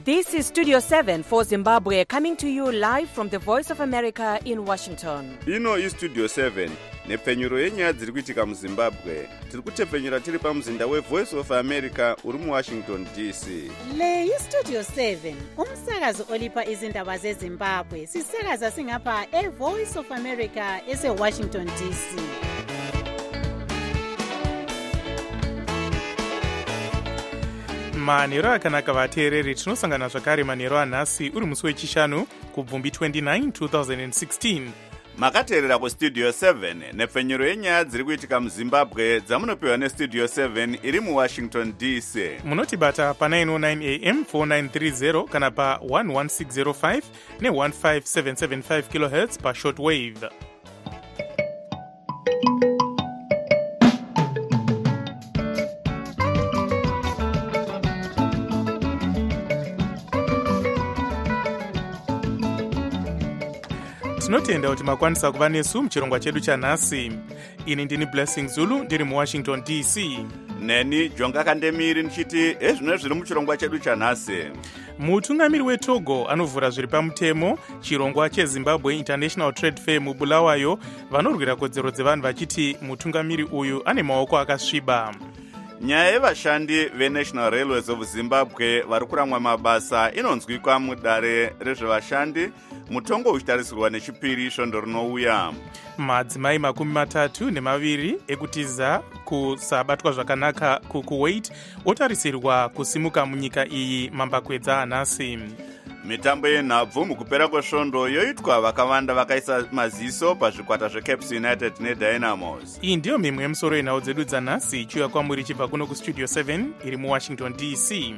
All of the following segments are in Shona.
This is Studio 7 for Zimbabwe, coming to you live from the Voice of America in Washington. Ino is Studio 7 nepfenyuro yenyaya dziri kuitika muZimbabwe. Tiri kutepfenyura tiri pamuzinda weVoice of America uri muWashington DC. Le iStudio 7 umsakazo olipa izindaba zeZimbabwe. Sisakaza singapha eVoice of America eseWashington DC. manheru akanaka vateereri, tinosangana zvakare manheru anhasi uri musi wechishanu kubvumbi 29 2016. Makateerera kuStudio 7 nepfenyuro yenyaya dziri kuitika muZimbabwe dzamunopiwa neStudio 7 iri muWashington DC. Munotibata pa 909 AM 4930 kana pa 11605 ne15775 kHz pa shortwave. Tinotenda kuti makwanisa kuva nesu muchirongwa chedu chanhasi. Ini ndini Blessing Zulu ndiri muWashington DC. Neni Jonga Kandemiri ndichiti ezvino zviri muchirongwa chedu chanhasi. Mutungamiri weTogo anovhura zviri pamutemo chirongwa cheZimbabwe International Trade Fair muBulawayo. Vanorwira kodzero dzevanhu vachiti mutungamiri uyu ane maoko akasviba. Nyaya yevashandi veNational Railways of Zimbabwe vari kuramwa mabasa inonzwikwa mudare rezvevashandi, mutongo uchitarisirwa nechipiri svondo rinouya. Madzimai 32 ekutiza kusabatwa zvakanaka kuKuwait otarisirwa kusimuka munyika iyi mambakwedza anhasi. Mitambo yenhabvu mukupera kwesvondo yoitwa vakawanda vakaisa maziso pazvikwata zveCaps United neDynamos. Iyi ndiyo mimwe yemusoro yenhau dzedu dzanhasi ichiuya kwamuri chibva kuno kuStudio 7 iri muWashington DC.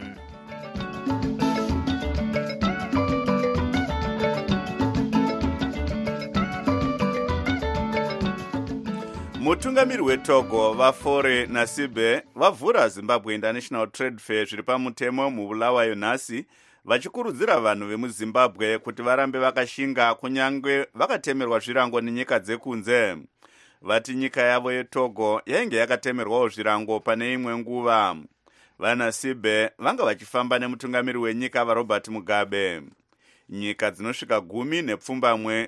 Mutungamiri weTogo Vafore Nasibe vavhura Zimbabwe International Trade Fair zviri pamutemo muBulawayo nhasi, vachikurudzira vanhu vemuZimbabwe kuti varambe vakashinga kunyange vakatemerwa zvirango nenyika dzekunze. Vati nyika yavo yeTogo yainge yakatemerwawo zvirango pane imwe nguva. VaNasibe vanga vachifamba nemutungamiri wenyika vaRobert Mugabe. Nyika dzinosvika 10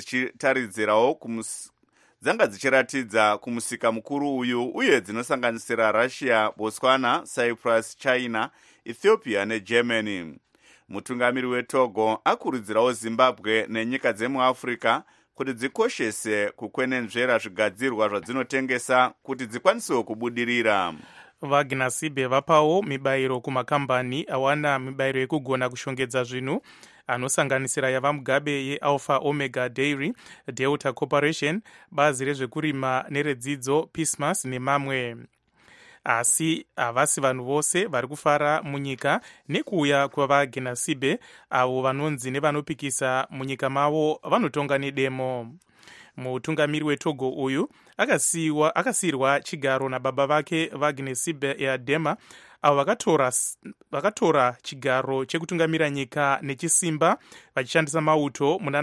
dzanga dzichiratidza kumusika mukuru uyu, uye dzinosanganisira Russia, Botswana, Cyprus, China, Ethiopia neGermany. Mutungamiri weTogo akurudzirawo Zimbabwe nenyika dzemuAfrica kuti dzikoshese kukwenenzvera zvigadzirwa zvadzinotengesa kuti dzikwanisewo kubudirira. VaGnasibe vapawo mibayiro kumakambani awana mibayiro yekugona kushongedza zvinhu anosanganisira yavaMugabe yeAlpha Omega Dairy, Delta Corporation, bazi rezvekurima neredzidzo, Pismas nemamwe. Asi havasi vanhu vose vari kufara munyika nekuuya kwavaGnasibe, avo vanonzi nevanopikisa munyika mavo vanotonga nedemo. Mutungamiri weTogo uyu akasiyirwa chigaro nababa vake vaGnasibe yaDema, avo vakatora chigaro chekutungamira nyika nechisimba vachishandisa mauto muna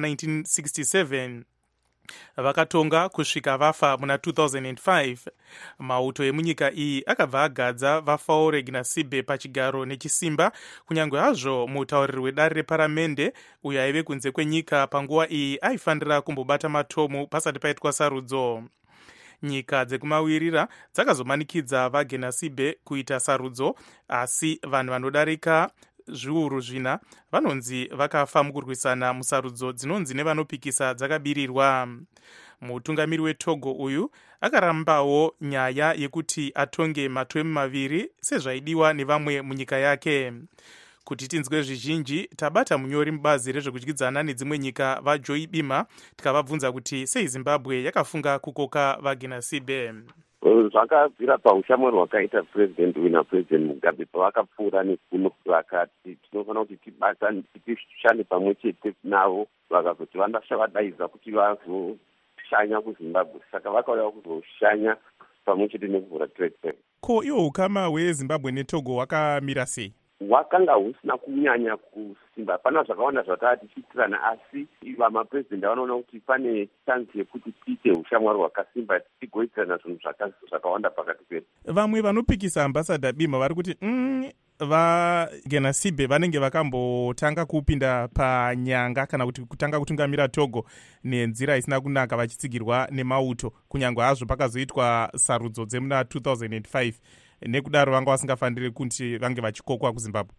1967. Vakatonga kusvika vafa muna 2005. Mauto emunyika iyi akabva agadza Vafaure Gnasibe pachigaro nechisimba, kunyange hazvo mutauriri wedare reparamende uyo aive kunze kwenyika panguva iyi aifanira kumbobata matomu pasati paitwa sarudzo. Nyika dzekumawirira dzakazomanikidza vaGnasibe kuita sarudzo, asi vanhu vanodarika zviuru zvina vanonzi vakafa mukurwisana musarudzo dzinonzi nevanopikisa dzakabirirwa. Mutungamiri weTogo uyu akarambawo nyaya yekuti atonge matwemu 2 sezvaidiwa nevamwe munyika yake. Kuti tinzwe zvizhinji, tabata munyori mubazi rezvekudyidzana nedzimwe nyika vaJoy Bima tikavabvunza kuti sei Zimbabwe yakafunga kukoka vaGnasibe. Zvakabvira paushamwari hwakaita President naPresident Mugabe pavakapfuura nekuno, vakati tinofanira kuti tibatane tishande pamwe chete navo, vakazoti vandashavadaidza kuti vazoshanya kuZimbabwe, saka vakauya kuzoshanya pamwe chete nekuvhura trade fair. Ko iwo ukama hweZimbabwe neTogo hwakamira sei? Hwakanga husina kunyanya kusimba, pana zvakawanda zvataa tichiitirana, asi vamapresident vanoona kuti pane chansi yekuti tiite ushamwari hwakasimba tigoitirana zvinhu zvakawanda pakati pedu. Vamwe vanopikisa Ambassador Bima vari kuti vagenasibe vanenge vakambotanga kupinda panyanga kana kuti kutanga kutungamira Togo nenzira isina kunaka vachitsigirwa nemauto, kunyange hazvo pakazoitwa sarudzo dzemuna 2005. Nekudaro vanga vasingafaniri kuti vange vachikokwa kuZimbabwe.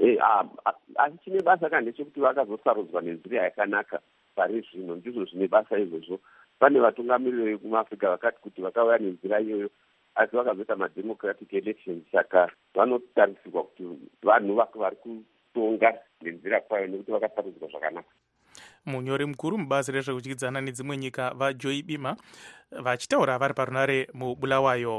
Asi chine basa kana ndechekuti vakazosarudzwa nenzira yakanaka pari zvino, ndizvo zvine basa izvozvo. Pane vatungamiriri vekumaAfrica vakati kuti vakauya nenzira iyoyo asi vakazoita mademocratic elections, saka vanotarisirwa kuti vanhu vari kutonga nenzira kwayo nekuti vakasarudzwa zvakanaka. Munyori mukuru mubazi rezvekudyidzana nedzimwe nyika vaJoy Bima vachitaura vari parunare muBulawayo.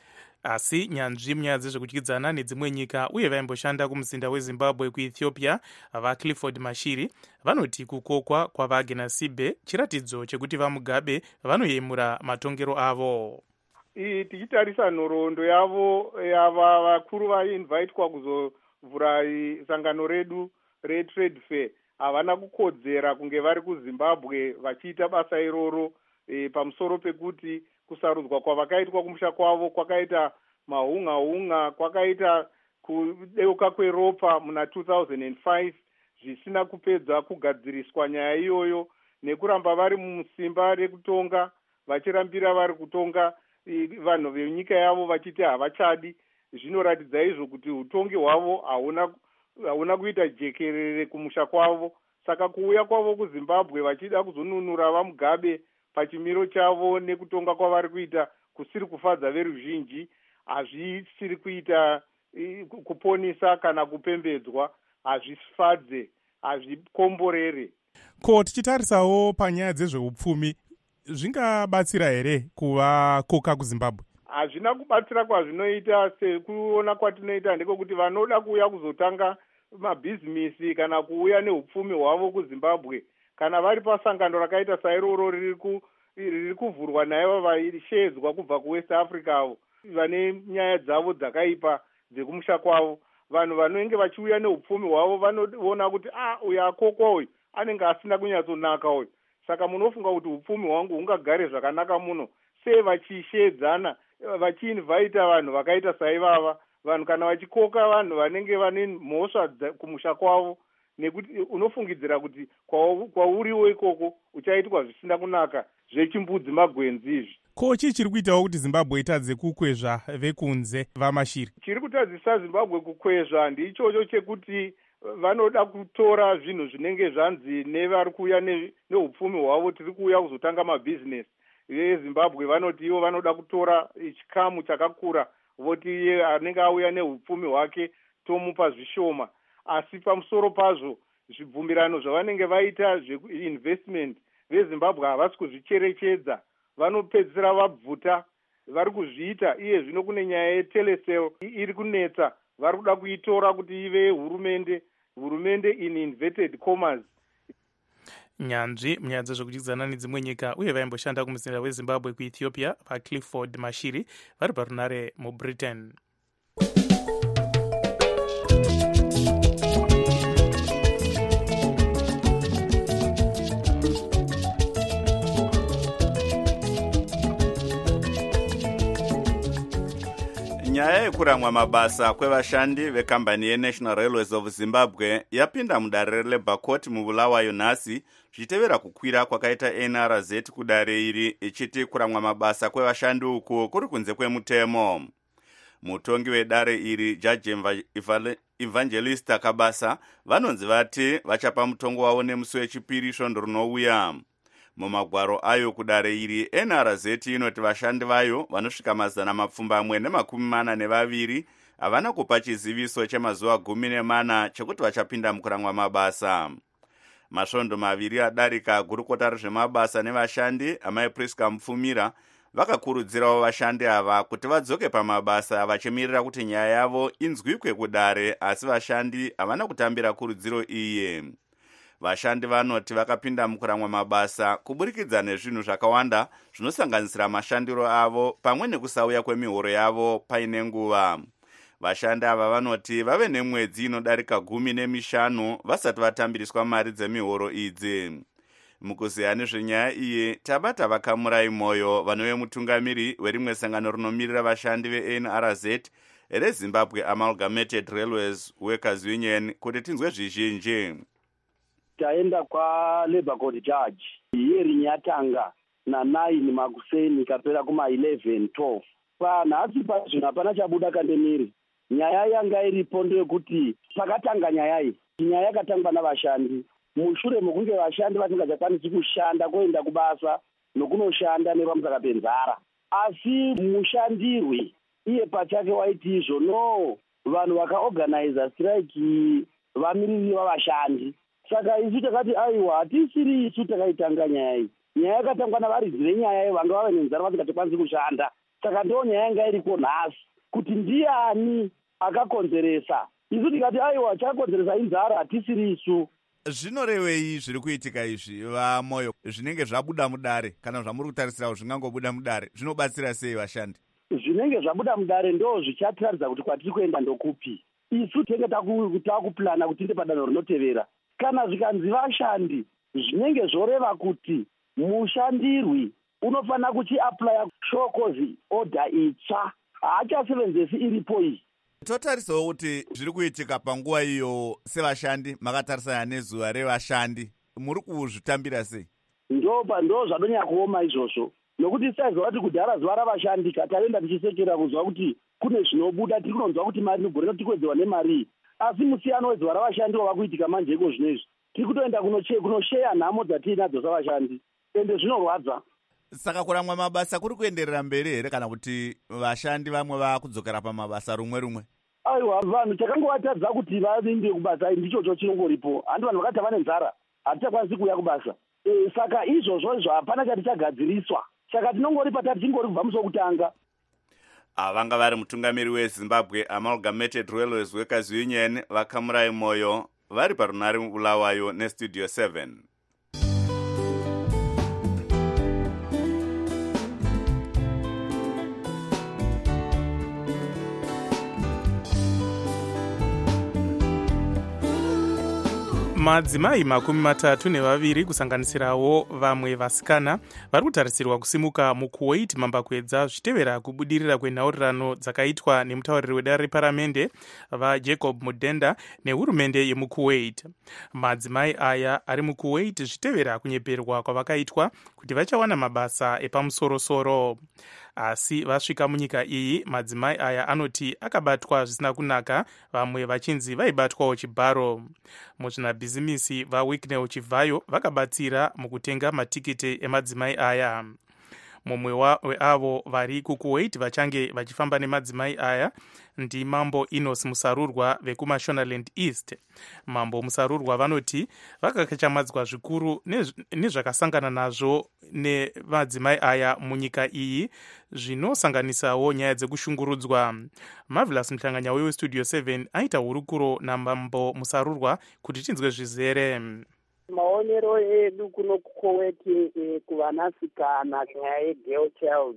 Asi nyanzvi munyaya dzezvekudyidzana nedzimwe nyika uye vaimboshanda kumuzinda weZimbabwe kuEthiopia vaClifford Mashiri vanoti kukokwa kwavagenasibe chiratidzo chekuti vaMugabe vanoyemura matongero avo. Tichitarisa nhoroondo yavo yava vakuru vainvaitwa kuzovhura sangano redu retrade fair havana kukodzera kunge vari kuZimbabwe vachiita basa iroro, pamusoro pekuti kusarudzwa kwavakaitwa kumusha kwavo kwakaita mahunga kwakaita kudeuka kweropa muna 2005 zvisina kupedza kugadziriswa nyaya iyoyo, nekuramba vari musimba rekutonga vachirambira vari kutonga vanhu venyika yavo vachiti havachadi. Zvinoratidza izvo kuti utongi hwavo hauna kuita jekerere kumusha kwavo. Saka kuuya kwavo kuZimbabwe vachida kuzonunura vaMugabe pachimiro chavo nekutonga kwavari kuita kusiri kufadza veruzhinji, hazvisiri kuita kuponesa kana kupembedzwa, hazvifadze, hazvikomborere. Ko tichitarisawo panyaya dzezveupfumi, zvingabatsira here kuvakoka kuZimbabwe? Hazvina kubatsira kwazvinoita. Sekuona kwatinoita ndikokuti vanoda kuuya kuzotanga mabhizimisi kana kuuya neupfumi hwavo kuZimbabwe, kana vari pasangano rakaita sairoro riri kuvhurwa nayo vaishedzwa kubva kuWest Africa avo vane nyaya dzavo dzakaipa dzekumusha kwavo, vanhu vanenge vachiuya neupfumi hwavo vanoona kuti uyu akokwa uyu anenge asina kunyatsonaka uyu, saka munofunga kuti upfumi hwangu hungagare zvakanaka muno sei vachishedzana vachiinvaita vanhu vakaita saivava. Vanhu kana vachikoka vanhu vanenge vane mhosva kumusha kwavo, nekuti unofungidzira kuti kwauriwo ikoko uchaitwa zvisina kunaka zvechimbudzi magwenzi izvi. Ko chii chiri kuitawo kuti Zimbabwe itadze kukwezva vekunze vaMashiri? Chiri kutadzisa Zimbabwe kukwezva ndichocho chekuti vanoda kutora zvinhu zvinenge zvanzi nevari kuuya neupfumi hwavo, tiri kuuya kuzotanga mabhizinesi veZimbabwe vanoti ivo vanoda kutora chikamu chakakura, voti iye anenge auya neupfumi hwake tomupa zvishoma. Asi pamusoro pazvo zvibvumirano zvavanenge vaita zveinvestment veZimbabwe havasi kuzvicherechedza, vanopedzisira vabvuta vari kuzviita. Iye zvino kune nyaya yetelecel iri kunetsa, vari kuda kuitora kuti ive hurumende in inverted commas. Nyanzvi munyaya dzezvekudyidzana nedzimwe nyika uye vaimboshanda kumuzinda weZimbabwe kuEthiopia vaClifford Mashiri vari parunare muBritain. Nyaya yekuramwa mabasa kwevashandi vekambani yeNational Railways of Zimbabwe yapinda mudare reLabour Court muBulawayo nhasi, zvichitevera kukwira kwakaita NRZ kudare iri ichiti kuramwa mabasa kwevashandi uku kuri kunze kwemutemo. Mutongi wedare iri Judge Evangelista Kabasa vanonzi vati vachapa mutongo wavo nemusi wechipiri svondo rinouya. Mumagwaro ayo kudare iri NRZ inoti vashandi vayo vanosvika 442 havana kupa chiziviso chemazuva 14 chekuti vachapinda mukuramwa mabasa. Masvondo 2 adarika gurukota rezvemabasa nevashandi amai Priska Mupfumira vakakurudzirawo vashandi ava kuti vadzoke pamabasa vachimirira kuti nyaya yavo inzwikwe kudare, asi vashandi havana kutambira kurudziro iyi. Vashandi vanoti vakapinda mukuramwa mabasa kuburikidza nezvinhu zvakawanda zvinosanganisira mashandiro avo pamwe nekusauya kwemihoro yavo paine nguva. Vashandi ava vanoti vave nemwedzi inodarika 15 vasati vatambiriswa mari dzemihoro idzi. Mukuziya nezvenyaya iyi tabata vakamurai moyo vanove mutungamiri werimwe sangano rinomirira vashandi veNRZ reZimbabwe Amalgamated Railways Workers Union kuti tinzwe zvizhinji. Taenda kwaLabour Court Judge yeri yatanga na9 makuseni ikapera kuma11-12. Panhasi pazvino hapana chabuda kandemiri. Nyaya yanga iripo ndeyekuti pakatanga nyaya iyi, nyaya yakatangwa navashandi. Mushure mokunge vashandi vasingachakwanisi kushanda kuenda kubasa nokunoshanda nepamusaka penzara. Asi mushandirwi iye pachake waiti izvo, no, vanhu vakaorganiza strike vamiriri vavashandi. Saka isu takati aiwa hatisiri isu takaitanga nyaya iyi. Nyaya yakatangwa navaridzi venyaya iyi vanga vave nenzara vasingachakwanisi kushanda. Saka ndo nyaya yanga iriko nhasi kuti ndiani akakonzeresa. Isu tikati aiwa chakonzeresa inzara hatisiri isu. Zvinorevei zviri kuitika izvi vaMoyo, zvinenge zvabuda mudare kana zvamuri kutarisira zvingangobuda mudare, zvinobatsira sei vashandi? Zvinenge zvabuda mudare ndo zvichatiratidza kuti kwatiri kuenda ndokupi. Isu tenge takuplana kuti tinde padanho rinotevera. Kana zvikanzi vashandi, zvinenge zvoreva kuti mushandirwi unofana kuchiaplaya shokozi order itsva, haachasevenzesi iripo iyi. Totarisawo kuti zviri kuitika panguva iyo sevashandi, makatarisana nezuva revashandi, muri kuzvitambira sei? Ndo zvadonyakuoma izvozvo, nokuti saiziva kuti kudhara zuva ravashandi kataenda tichisekera kuzwa kuti kune zvinobuda, tiri kunonzwa kuti mari inogona tikwedzewa nemari. Asi musiyano wezuva ravashandi wava kuitika manje iko zvinezvi, tiri kutoenda kunosheya nhamo dzatiinadzo savashandi, ende zvinorwadza. Saka kuramwa mabasa kuri kuenderera mberi here kana kuti vashandi vamwe vakudzokera pamabasa rumwe? Aiwa, vanhu chakangovatadza kuti vaende kubasa ndichocho chinongoripo. Handi vanhu vakati vane nzara, hatichakwanisi kuuya kubasa. Saka izvozvo hapana chatichagadziriswa. Saka tinongoripa tati tingori kubva musi wokutanga. Vanga vari mutungamiri weZimbabwe Amalgamated Railways Workers Union vaKamurai Moyo vari parunare Bulawayo neStudio 7. Madzimai 32 kusanganisirawo vamwe vasikana vari kutarisirwa kusimuka muKuwait mambakwedza zvitevera kubudirira kwenhaurirano dzakaitwa nemutauriri wedare reparamende vaJacob Mudenda nehurumende yemuKuwait. Madzimai aya ari muKuwait zvitevera kunyeperwa kwavakaitwa kuti vachawana mabasa epamusorosoro. Asi vasvika munyika iyi, madzimai aya anoti akabatwa zvisina kunaka, vamwe vachinzi vaibatwawo chibharo. Muzvinabhizimisi vaWicknell Chivhayo vakabatsira mukutenga matikiti emadzimai aya. Mumwe weavo vari kuKuwait vachange vachifamba nemadzimai aya ndiMambo Enos Musarurwa vekuMashonaland East. Mambo Musarurwa vanoti vakakachamadzwa zvikuru nezvakasangana nazvo nemadzimai aya munyika iyi, zvinosanganisawo nyaya dzekushungurudzwa. Marvelous Mhlanganya weStudio 7 aita hurukuro naMambo Musarurwa kuti tinzwe zvizere. Maonero edu kuno kuKuwait kuvanasikana nyaya yegirl child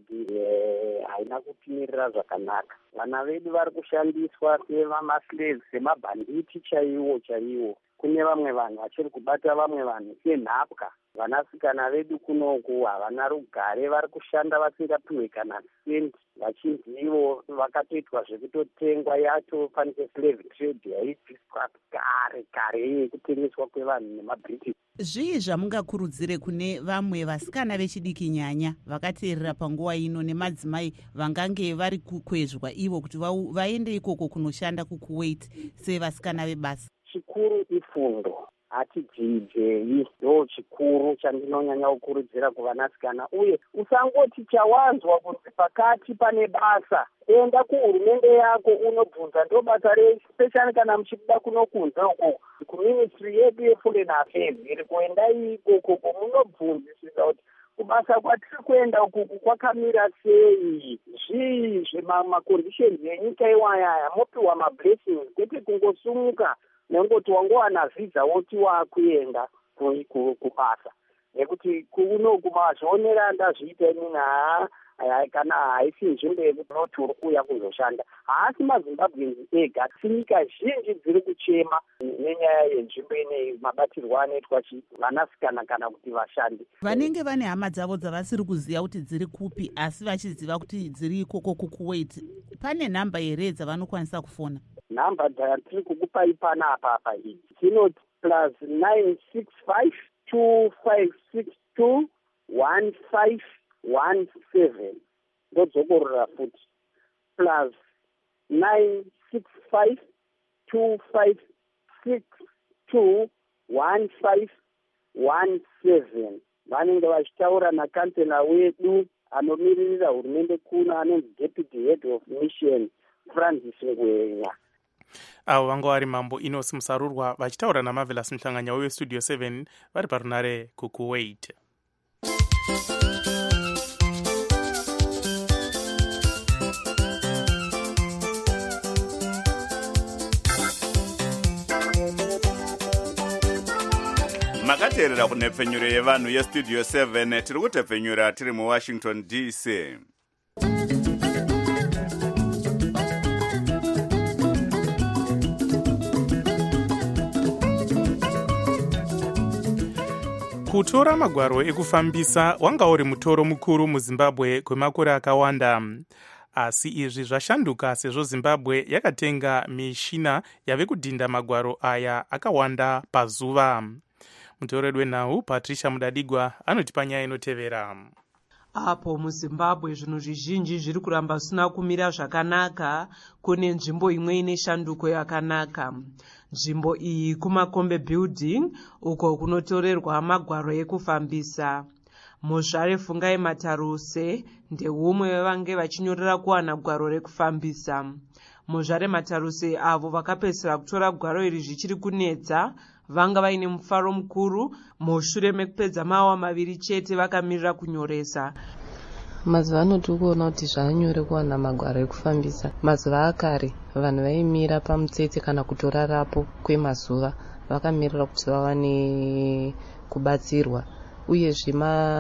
haina kutimirira zvakanaka. Vana vedu vari kushandiswa sevamaslaves, semabhanditi chaiwo. Kune vamwe vanhu vachiri kubata vamwe vanhu senhapwa. Vanasikana vedu kunoku havana rugare, vari kushanda vasingapiwe kana sendi, vachinzi ivo vakatoitwa zvekutotengwa yatofanike slave trade yaibviswa kare yekutengeswa kwevanhu nemaBritish. Zvii zvamungakurudzire kune vamwe vasikana vechidiki nyanya vakateerera panguva ino nemadzimai vangange vari kukwezvwa ivo kuti vaende ikoko kunoshanda kuKuwait sevasikana vebasa? Chikuru ifundo, hatidzidzei, ndo chikuru chandinonyanya kukurudzira kuvanasikana. Uye usangoti chawanzwa kuti pakati pane basa, enda kuhurumende yako unobvunza, ndo basa respecially kana muchibuda kunokunza uko kuministry yedu yeforeign affairs iri kuendai ikoko munobvunzisisa kuti kubasa kwatiri kuenda uku kwakamira sei, zvii zvemaconditions enyika iwayaya, mopiwa mablessings, kwete kungosumuka nengoti wangowana visa woti wakuenda kubasa. nekuti kunoku mazvionera ndazviita inini kana haisi nzvimbo yekuti noti uri kuuya kuzoshanda. Haasi mazimbabweans ega, nyika zhinji dziri kuchema nenyaya yenzvimbo ineyi, mabatirwo anoitwa vanasikana kana kuti vashandi. Vanenge vane hama dzavo dzavasiri kuziva kuti dziri kupi asi vachiziva kuti dziri ikoko kukuwait, pane nhamba here dzavanokwanisa kufona? Nhamba dzatiri kukupai panapa idzi dzinoti +965 2562 1517. Ndodzokorora futi +965 2562 1517. Vanenge vachitaura nakansela wedu anomiririra hurumende kuno, anonzi Deputy Head of Mission Francis Ngwenya. avo vanga vari Mambo Inosi Musarurwa vachitaura naMarvelous Mhlanganya weStudio 7 vari parunare kukuwait. makateerera kunhepfenyuro yevanhu yeStudio 7. tiri kutepfenyura tiri muWashington DC. Kutora magwaro ekufambisa wanga uri mutoro mukuru muZimbabwe kwemakore akawanda. Asi izvi zvashanduka sezvo Zimbabwe yakatenga mishina yave kudhinda magwaro aya akawanda pazuva. Muteureri wenhau Patricia Mudadigwa anotipa nyaya inotevera. Apo muZimbabwe zvinhu zvizhinji zviri kuramba zvisina kumira zvakanaka, kune nzvimbo imwe ine shanduko yakanaka. Nzvimbo iyi kuMakombe Building uko kunotorerwa magwaro ekufambisa. Muzvare Fungai Mataruse ndeumwe wevange vachinyorera kuwana gwaro rekufambisa. Muzvare Mataruse avo vakapedzisira kutora gwaro iri zvichiri kunetsa vanga vaine mufaro mukuru. Mushure mekupedza mawa maviri chete vakamirira kunyoresa. Mazuva ano tikuona kuti zvanyore kuwana magwaro ekufambisa. Mazuva akare vanhu vaimira pamutsetse kana kutorarapo kwemazuva vakamirira kuti vawane kubatsirwa, uyezve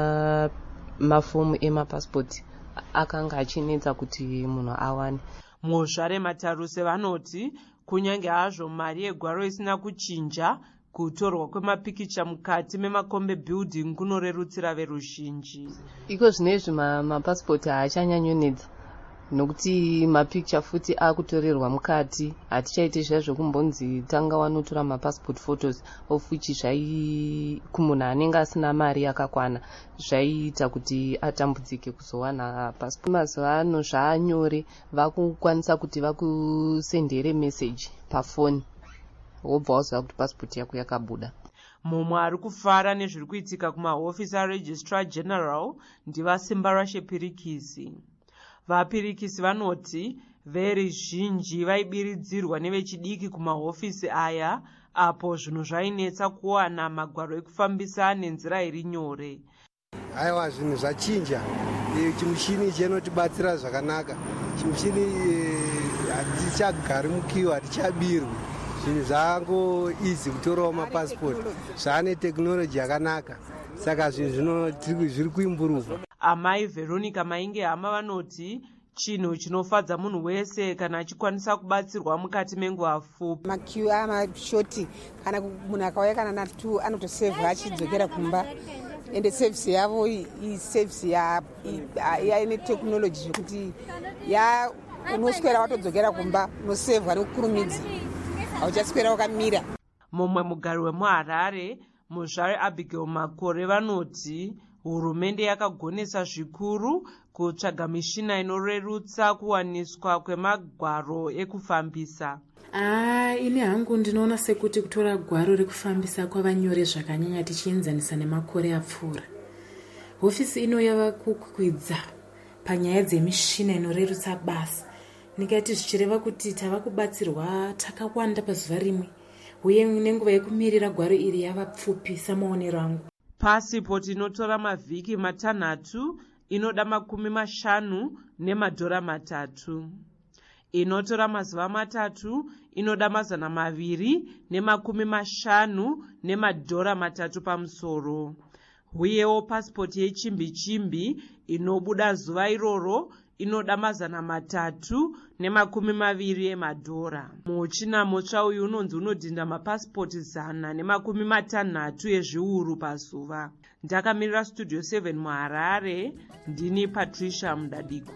mafomu emapasipoti akanga achinetsa kuti munhu awane. Muzvare Mataruse vanoti kunyange hazvo mari yegwaro isina kuchinja, kutorwa kwemapikicha mukati meMakombe Building kunorerutsira veruzhinji. Iko zvinezvi mapasipoti haachanyanyonetsa nokuti mapikicha futi akutorerwa mukati. Hatichaite zviya zvokumbonzi tanga wanotora mapassport photos, of which kumunhu anenge asina mari yakakwana zvaiita kuti atambudzike kuzowana passport. Mazuva ano zvaanyore, vakukwanisa kuti vakusendere message pafoni wobva waziva kuti passport yako yakabuda. Mumwe ari kufara nezviri kuitika kumahofisi aRegistrar General ndivaSimba Rashe Pirikisi. Vapirikisi vanoti veruzhinji vaibiridzirwa nevechidiki kumahofisi aya, apo zvinhu zvainetsa kuwana magwaro ekufambisa nenzira iri nyore. Aiwa, zvinhu zvachinja. Chimushini chinotibatsira zvakanaka. Chimushini hatichagari mukiwa, hatichabirwi. Zvinhu zvango easy kutorawo mapasipoti. Zvane teknoloji yakanaka. Saka zvinhu zviri kuimburuva. Amai Veronica Mainge hama vanoti chinhu chinofadza munhu wese kana achikwanisa kubatsirwa mukati menguva pfupi. Makiu amashoti kana munhu akauya kana na2 anotosevha achidzokera kumba. Ende service yavo service yaine technology zvekuti unoswera watodzokera kumba, unosevha nekukurumidza, hauchaswera wakamira. Mumwe mugari wemuHarare, Muzvare Abigail Makore vanoti hurumende yakagonesa zvikuru kutsvaga mishina inorerutsa kuwaniswa kwemagwaro ekufambisa. Ini hangu ndinoona sekuti kutora gwaro rekufambisa kwavanyore zvakanyanya tichienzanisa nemakore apfuura. Hofisi ino yava kukwidza panyaya dzemishina inorerutsa basa. Ndingati zvichireva kuti tava kubatsirwa takawanda pazuva rimwe, uye nenguva yekumirira gwaro iri yava pfupi samaonero angu. Pasipoti inotora mavhiki matanhatu inoda $50 nemadhora3. Inotora mazuva 3 inoda $250 nemadhora 3 pamusoro. uyewo pasipoti yechimbi-chimbi inobuda zuva iroro inoda $320 emadhora. Muchina mutsva uyu unonzi unodhinda mapasipoti 160 ezviuru pazuva. Ndakamirira Studio 7 muHarare, ndini Patricia Mudadiko.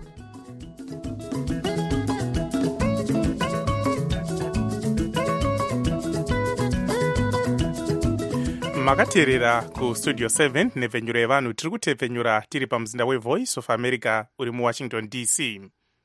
makateerera kustudio 7 nhepfenyuro yevanhu tiri kutepfenyura tiri pamuzinda wevoice of America uri muWashington DC.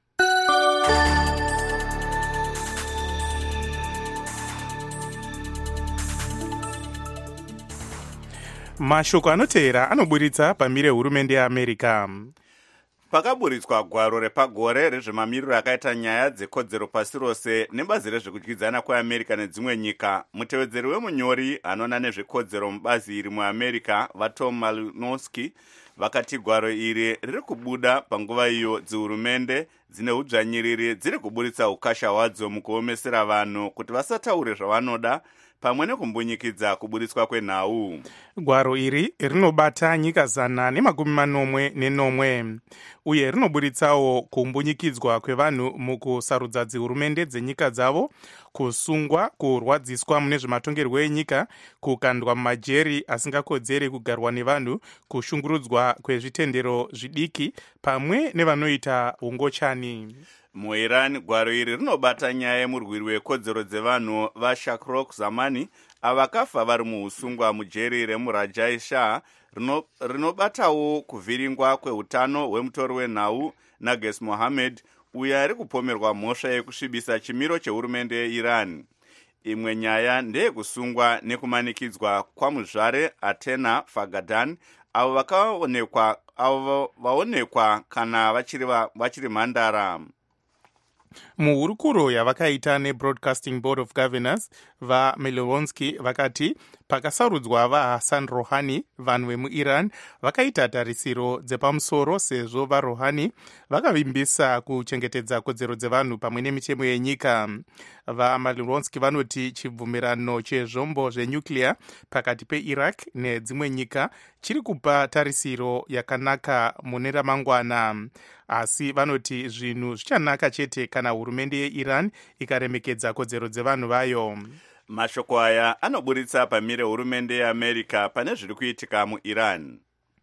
Mashoko anoteera anoburitsa pamire hurumende yeAmerica. Pakaburitswa gwaro repagore rezvemamiriro akaita nyaya dzekodzero pasi rose nebazi rezvekudyidzana kweAmerica nedzimwe nyika. Mutevedzeri wemunyori anoona nezvekodzero mubazi iri muAmerica vaTom Malinowski vakati gwaro iri riri kubuda panguva iyo dzihurumende dzine udzvanyiriri dziri kuburitsa ukasha hwadzo mukuomesera vanhu kuti vasataure zvavanoda pamwe nekumbunyikidza kuburitswa kwenhau. Gwaro iri rinobata nyika 140 uye rinoburitsawo kumbunyikidzwa kwevanhu mukusarudza dzihurumende dzenyika dzavo, kusungwa, kurwadziswa mune zvematongerwo enyika, kukandwa mumajeri asingakodzeri kugarwa nevanhu, kushungurudzwa kwezvitendero zvidiki pamwe nevanoita ungochani. MuIran gwaro iri rinobata nyaya yemurwiri wekodzero dzevanhu vaShakrok Zamani avakafa vari muusungwa mujeri remurajai Shah, rinobatawo kuvhiringwa kweutano hwemutori wenhau Nages Mohammed uyo ari kupomerwa mhosva yekusvibisa chimiro chehurumende yeIran. Imwe nyaya ndeyekusungwa nekumanikidzwa kwamuzvare Atena Fagadan avo vaonekwa kana vachiri mhandara. Muhurukuro yavakaita neBroadcasting Board of Governors, vaMelowonsky vakati pakasarudzwa vaHassan Rouhani, vanhu vemuIran vakaita tarisiro dzepamusoro sezvo vaRouhani vakavimbisa kuchengetedza kodzero dzevanhu pamwe nemitemo yenyika. VaMelowonsky vanoti chibvumirano chezvombo zvenyuclear pakati peIraq nedzimwe nyika chiri kupa tarisiro yakanaka mune ramangwana, asi vanoti zvinhu zvichanaka chete kana hurumende yeIran ikaremekedza kodzero dzevanhu vayo. Mashoko aya anoburitsa pamire hurumende yeAmerica pane zviri kuitika muIran.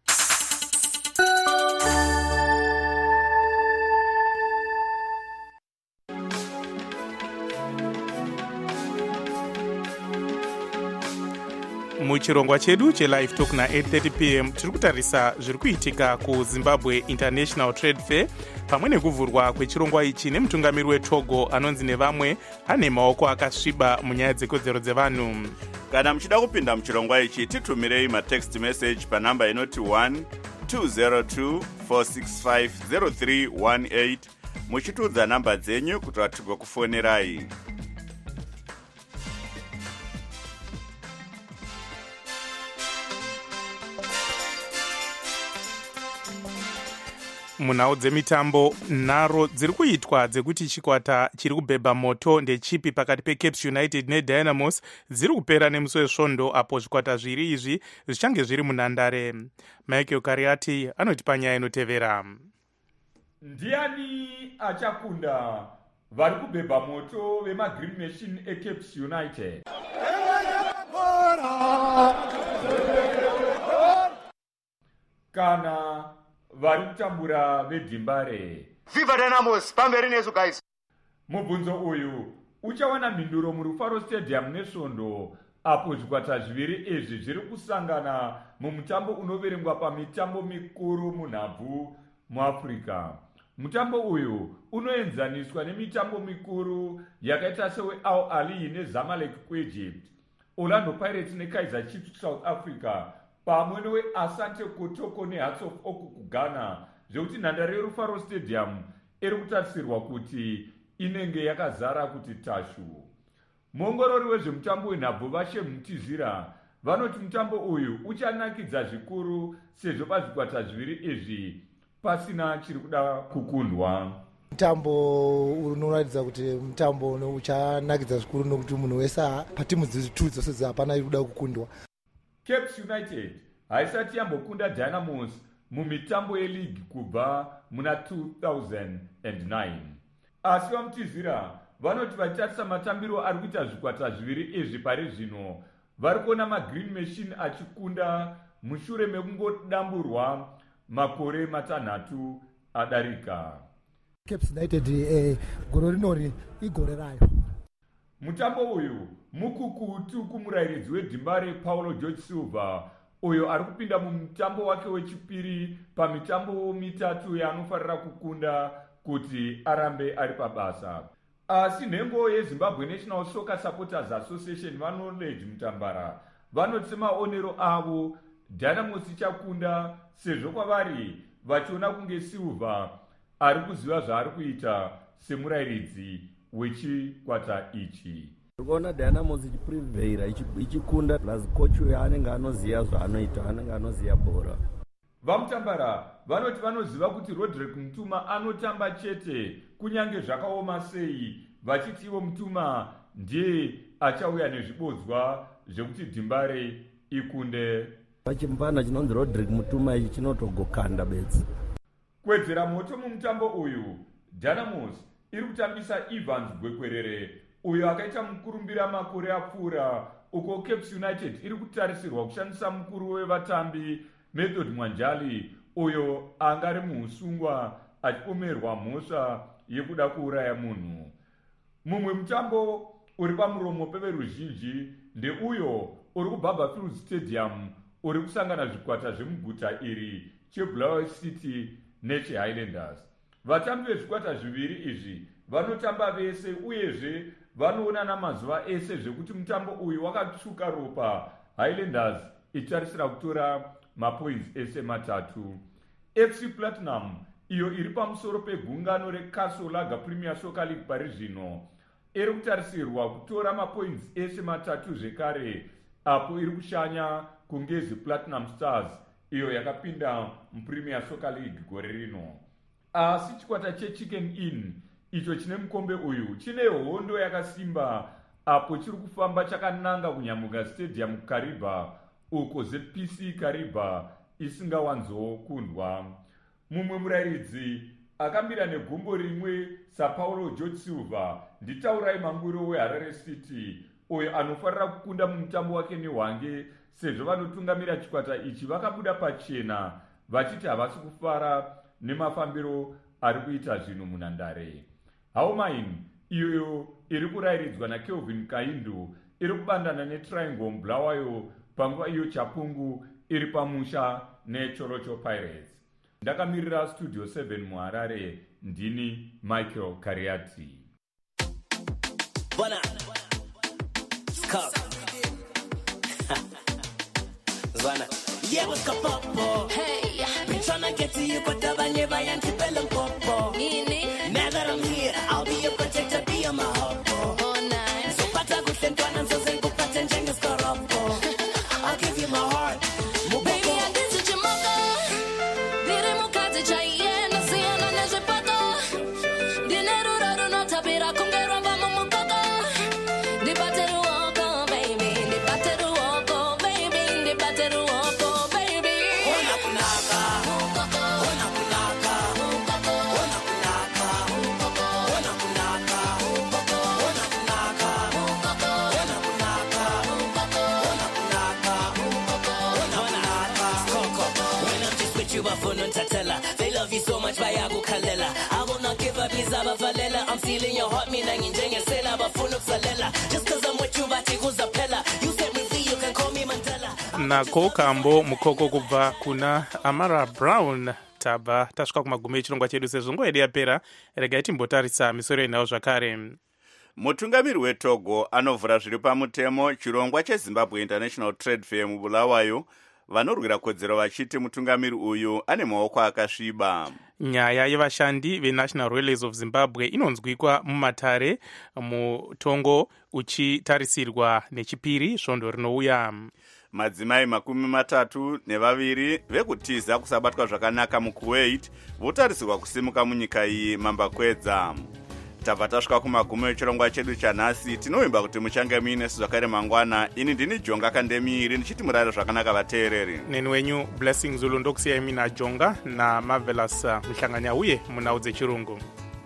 Muchirongwa chedu chelive talk na8:30 p.m. tiri kutarisa zviri kuitika kuZimbabwe International Trade Fair pamwe nekuvhurwa kwechirongwa ichi nemutungamiri weTogo anonzi nevamwe ane maoko akasviba munyaya dzekodzero dzevanhu. Kana muchida kupinda muchirongwa ichi titumirei matext message panhamba inoti 1-202-465-0318 muchitudza namba dzenyu kuti tigokufonerai. Munhau dzemitambo, nharo dziri kuitwa dzekuti chikwata chiri kubhebha moto ndechipi pakati peCaps United neDynamos dziri kupera nemusi wesvondo apo zvikwata zviri izvi zvichange zviri munhandare. Michael Kariati anoti panyaya inotevera. Ndiani achakunda vari kubhebha moto vemaGreen Machine eCaps United? Kana vari kutambura veDimbare? Viva Dynamos, pamberi nesu guys. Mubvunzo uyu uchawana mhinduro muRufaro Stadium nesvondo apo zvikwata zviviri izvi zviri kusangana mumutambo unoverengwa pamitambo mikuru munhabvu muAfrica. Mutambo uyu unoenzaniswa nemitambo mikuru yakaita seweAl Ahly neZamalek kuEgypt, Orlando Pirates neKaizer Chiefs South Africa pamwe neweAsante Kotoko neHearts of Oak kuGhana, zvekuti nhandare yeRufaro Stadium iri kutarisirwa kuti inenge yakazara kuti tashu. Muongorori wezvemutambo wenhabvu vaShem Mtizira vanoti mutambo uyu uchanakidza zvikuru sezvo pazvikwata zviviri izvi pasina chiri kuda kukundwa. Mutambo unoratidza kuti mutambo uchanakidza zvikuru nokuti munhu wese patimu dzose dzose hapana iri kuda kukundwa. Caps United haisati yambokunda Dynamos mumitambo yeligi kubva muna 2009. Asi vamutizira vanoti vachitarisa matambiro ari kuita zvikwata zviviri izvi pari zvino, vari kuona magreen machine achikunda mushure mekungodamburwa makore 3 adarika. Caps United gore rinori igore rayo. Mutambo uyu mukukutu kumurairidzi wedhimbare Paulo George Silva, uyo ari kupinda mumutambo wake wechipiri pamitambo 3 yaanofarira kukunda kuti arambe ari pabasa. Asi nhengo yeZimbabwe National Soccer Supporters Association vanoledge Mutambara vanoti semaonero avo Dynamos ichakunda sezvo kwavari vachiona kunge Silva ari kuziva zvaari kuita semurairidzi wechikwata ichi. Kuona Dynamos ichiprevera ichikunda plus coach uyo anenge anoziva zvaanoita, anenge anoziva bhora. Vamutambara vanoti vanoziva kuti Roderick Mutuma anotamba chete kunyange zvakaoma sei, vachiti ivo Mutuma ndiye achauya nezvibodzwa zvekuti Dhimbare ikunde. Pachimupana chinonzi Roderick Mutuma ichi chinotogokanda bedzi. Kwedzera moto mumutambo uyu, Dynamos iri kutambisa Evans Gwekwerere uyo akaita mukurumbira makore apfuura, uko Caps United iri kutarisirwa kushandisa mukuru wevatambi Method Mwanjali uyo angari muusungwa achipomerwa mhosva yekuda kuuraya munhu. Mumwe mutambo uri pamuromo peveruzhinji ndeuyo uri kuBarberfield Stadium uri kusangana zvikwata zvemuguta iri cheBulawayo City necheHighlanders. Vatambi vezvikwata zviviri izvi vanotamba vese uyezve vanoonana mazuva ese zvekuti mutambo uyu wakatsvuka ropa, Highlanders ichitarisira kutora mapoints ese 3. FC Platinum iyo iri pamusoro pegungano reCastle Lager Premier Soccer League pari zvino iri kutarisirwa kutora mapoints ese 3 zvekare, apo iri kushanya kungezi Platinum Stars iyo yakapinda muPremier Soccer League gore rino. Asi chikwata cheChicken Inn icho chine mukombe uyu chine hondo yakasimba, apo chiri kufamba chakananga kuNyamuga Stadium Kariba uko ZPC Kariba isingawanzokundwa. Mumwe murairidzi akamira negumbo rimwe saPaulo George Silva nditaurai manguro weHarare City uyo anofarira kukunda mumutambo wake neHwange, sezvo vanotungamira chikwata ichi vakabuda pachena vachiti havasi kufara nemafambiro ari kuita zvinhu munhandare. Haumain iyo iri kurairidzwa naKelvin Kaindu iri kubandana neTriangle Bulawayo panguva iyo Chapungu iri pamusha neChorocho Pirates. Ndakamirira Studio 7 muHarare, ndini Michael Kariati. Yeah, what's up, Popo? Hey, been trying to get to you, but I never am to Bellum Popo. Now that I'm here, I'll be your protector, be on my hopo. Oh, nice. So, Pata good and Tuan and so say, go Pat and Jengas Karapo. I'll give you my heart. Baby, I did such a mother. Did a Mukati Chayen, I see an Anajapato. Dinero, I don't know, Tabira, Kungera, Mamukaka. The battle walk, baby. The battle walk, baby. The battle walk. They love you so much, Bayago Kalela. I will not give up, Mizaba Valela. I'm feeling your heart, me nanging Jenga Sela, Bafunuk Salela. Just cause I'm with you, Batikuza Pella. You set me free, you can call me Mandela. Nako kambo mukoko kubva kuna Amara Brown. Taba tasvika kumagume echirongwa chedu sezvo nguva yedu yapera, regai timbotarisa misoro yenhau zvakare. Mutungamiri weTogo anovhura zviri pamutemo chirongwa cheZimbabwe International Trade Fair muBulawayo, vanorwira kodzero vachiti mutungamiri uyu ane maoko akasviba. Nyaya yevashandi veNational Railways of Zimbabwe inonzwikwa mumatare, mutongo uchitarisirwa nechipiri svondo rinouya. Madzimai 32 vekutiza kusabatwa zvakanaka muKuwait votarisirwa kusimuka munyika iyi mambakwedza. tabva tasvika kumagumo echirongwa chedu chanhasi. Tinovimba kuti muchange muine zvakare mangwana. Ini ndini Jonga Kandemiri ndichiti murare zvakanaka vateereri. Neni wenyu Blessing Zulu ndokusiyai mina Jonga na Marvelous Mhlanganya uye munhau dzechirungu.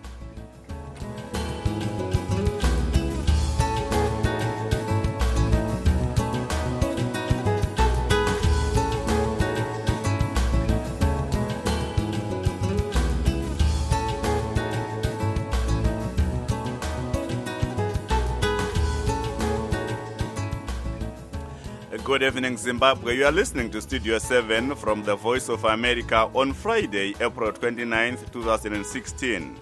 Good evening, Zimbabwe. You are listening to Studio 7 from the Voice of America on Friday, April 29th, 2016.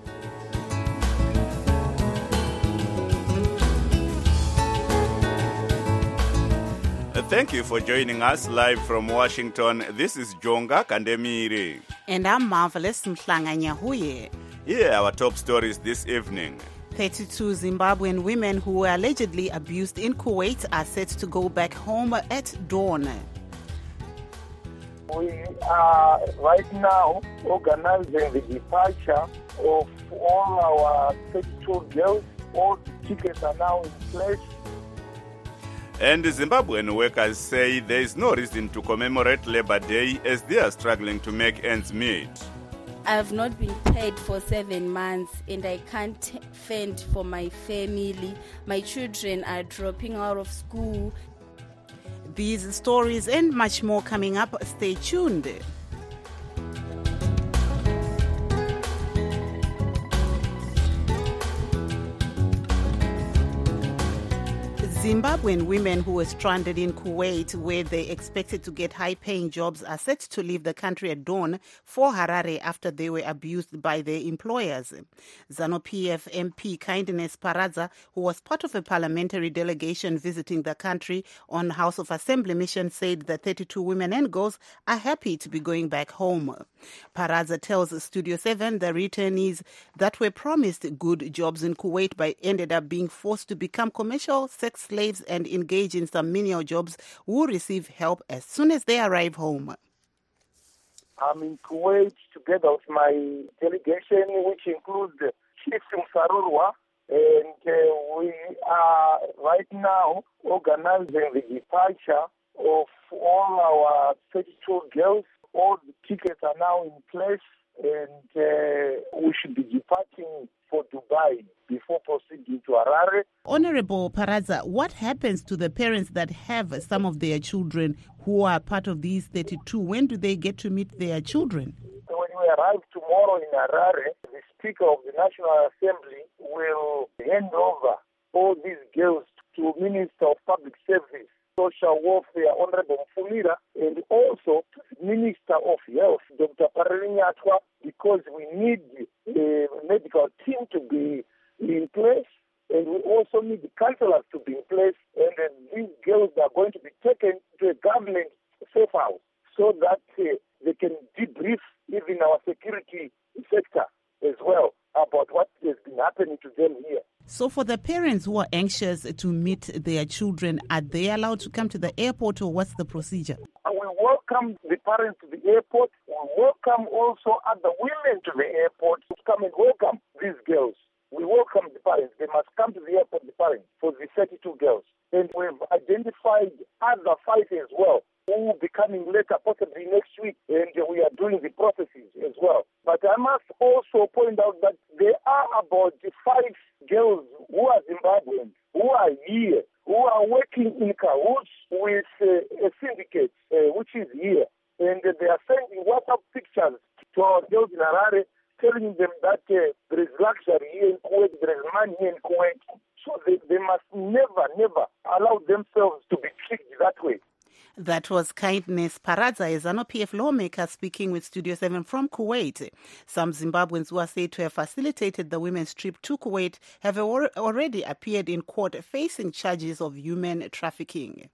Thank you for joining us live from Washington. This is Jonga Kandemiri. And I'm Marvelous Mhlanganya Huye. Here are our top stories this evening. 32 Zimbabwean women who were allegedly abused in Kuwait are set to go back home at dawn. We are right now organizing the departure of all our 32 girls. All tickets are now in place. And Zimbabwean workers say there is no reason to commemorate Labor Day as they are struggling to make ends meet. I have not been paid for 7 months and I can't fend for my family. My children are dropping out of school. These stories and much more coming up. Stay tuned. Zimbabwean women who were stranded in Kuwait, where they expected to get high-paying jobs, are set to leave the country at dawn for Harare after they were abused by their employers. ZANU-PF MP Kindness Paradza, who was part of a parliamentary delegation visiting the country on House of Assembly mission, said that 32 women and girls are happy to be going back home. Paradza tells Studio 7 the returnees that were promised good jobs in Kuwait but ended up being forced to become commercial sex slaves and engage in some menial jobs will receive help as soon as they arrive home. I'm in Kuwait together with my delegation, which includes Chief Sarurwa, and we are right now organizing the departure of all our 32 girls. All the tickets are now in place, and we should be departing for Dubai before proceeding to Harare. Honorable Paradza, what happens to the parents that have some of their children who are part of these 32? When do they get to meet their children? When we arrive tomorrow in Harare, the Speaker of the National Assembly will hand over all these girls to Minister of Public Service, Social Welfare, Honorable Mfumira, and also to the Minister of Health, Dr. Parilinyatwa, because we need a medical team to be in place, and we also need the counselors to be in place, and then these girls are going to be taken to a government safe house so that they can debrief even our security sector as well about what has been happening to them here. So for the parents who are anxious to meet their children, are they allowed to come to the airport, or what's the procedure? We welcome the parents to the airport. We welcome also other women to the airport to come and welcome these girls. We welcome the parents. They must come to the airport, the parents, for the 32 girls. And we've identified other 5 as well, who will be coming later, possibly next week, and we are doing the processes as well. But I must also point out that there are about 5 girls who are Zimbabweans, who are here, who are working in cahoots with a syndicate, which is here. And they are sending WhatsApp pictures to our girls in Harare, telling them that there is luxury here in Kuwait, there is money here in Kuwait. So they must never allow themselves to be tricked that way. That was Kindness Paradza, a ZANU-PF lawmaker speaking with Studio 7 from Kuwait. Some Zimbabweans who are said to have facilitated the women's trip to Kuwait have already appeared in court facing charges of human trafficking.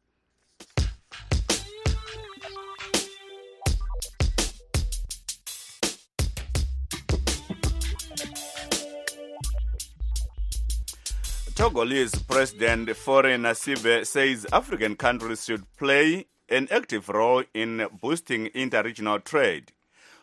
Togolese President Faure Nasibe says African countries should play an active role in boosting interregional trade.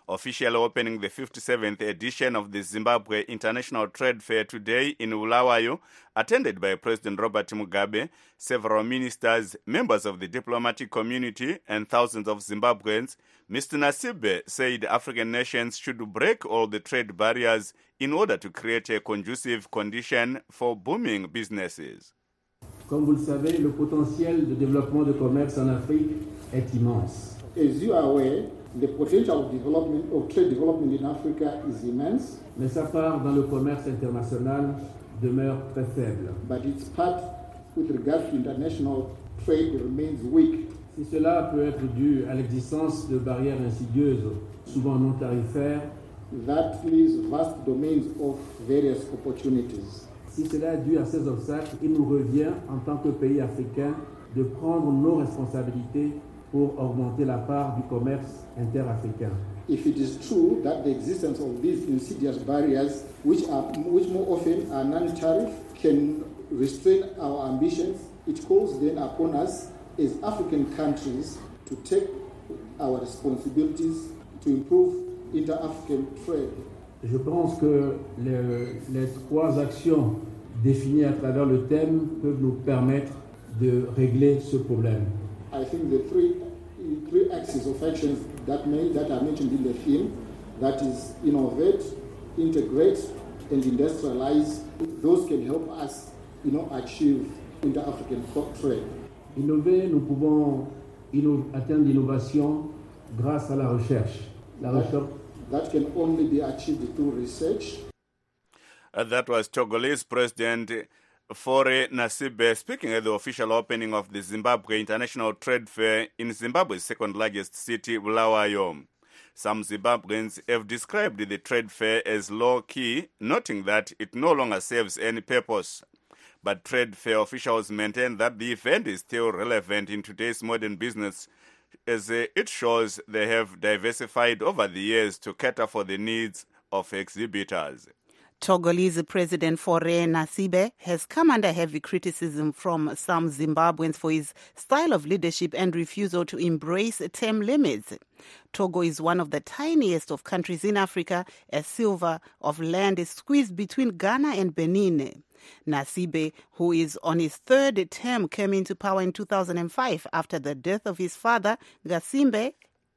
Officially opening the 57th edition of the Zimbabwe International Trade Fair today in Bulawayo, attended by President Robert Mugabe, several ministers, members of the diplomatic community, and thousands of Zimbabweans, Mr. Nasibe said African nations should break all the trade barriers in order to create a conducive condition for booming businesses. Comme vous le savez, le potentiel de développement de commerce en Afrique est immense. As you are aware, the potential of trade development in Africa is immense. Mais sa part dans le commerce international demeure très faible. But its part with regard to international trade remains weak. Si cela peut être dû à l'existence de barrières insidieuses, souvent non tarifaires, that leaves vast domains of various opportunities. Si cela est dû à ces obstacles, il nous revient en tant que pays africains de prendre nos responsabilités pour augmenter la part du commerce interafricain. If it is true that the existence of these insidious barriers, which more often are non-tariff, can restrain our ambitions, it calls then upon us as African countries to take our responsibilities to improve inter-African trade. Je pense que les trois actions définies à travers le thème peuvent nous permettre de régler ce problème. I think the three axes of actions that are mentioned in the theme, that is innovate, integrate, and industrialize, those can help us, achieve inter-African trade. Innover, nous pouvons atteindre l'innovation grâce à la recherche. That can only be achieved through research. That was Togolese President Fore Nasibe speaking at the official opening of the Zimbabwe International Trade Fair in Zimbabwe's second largest city, Bulawayo. Some Zimbabweans have described the trade fair as low-key, noting that it no longer serves any purpose. But trade fair officials maintain that the event is still relevant in today's modern business, as it shows they have diversified over the years to cater for the needs of exhibitors. Togolese President Fore Nasibe has come under heavy criticism from some Zimbabweans for his style of leadership and refusal to embrace term limits. Togo is one of the tiniest of countries in Africa, as silver of land is squeezed between Ghana and Benin. Nasibe, who is on his third term, came into power in 2005 after the death of his father, Gasimbe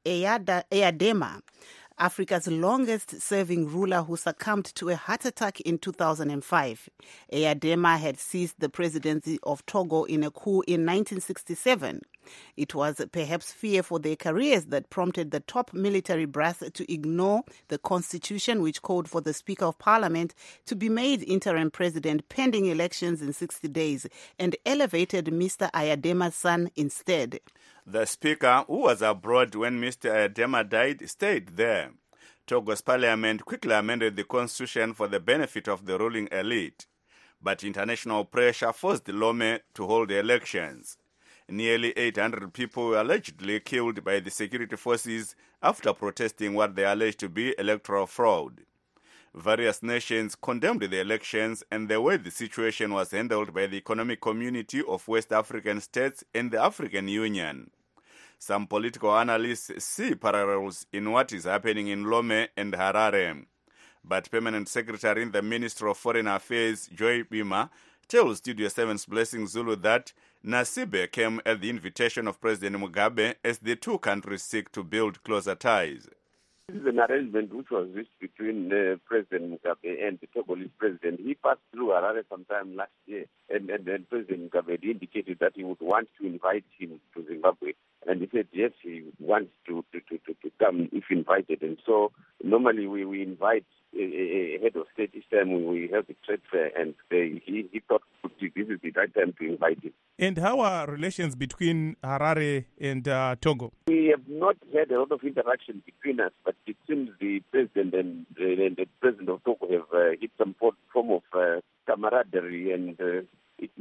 Eyadema, Africa's longest-serving ruler who succumbed to a heart attack in 2005. Eyadema had seized the presidency of Togo in a coup in 1967. It was perhaps fear for their careers that prompted the top military brass to ignore the constitution, which called for the Speaker of Parliament to be made interim president pending elections in 60 days, and elevated Mr. Eyadema's son instead. The speaker, who was abroad when Mr. Eyadema died, stayed there. Togo's parliament quickly amended the constitution for the benefit of the ruling elite. But international pressure forced Lome to hold elections. Nearly 800 people were allegedly killed by the security forces after protesting what they alleged to be electoral fraud. Various nations condemned the elections and the way the situation was handled by the Economic Community of West African States and the African Union. Some political analysts see parallels in what is happening in Lome and Harare. But Permanent Secretary in the Ministry of Foreign Affairs, Joy Bima, tells Studio 7's Blessing Zulu that Nasibe came at the invitation of President Mugabe as the two countries seek to build closer ties. This is an arrangement which was reached between President Mugabe and the Togolese president. He passed through Harare sometime last year, and President Mugabe indicated that he would want to invite him to Zimbabwe. And he said, yes, he wants to come if invited. And so normally we invite a head of state each time we have the trade fair, and he thought this is the right time to invite him. And how are relations between Harare and Togo? We have not had a lot of interaction between us, but it seems the president and the president of Togo have hit some form of camaraderie, and it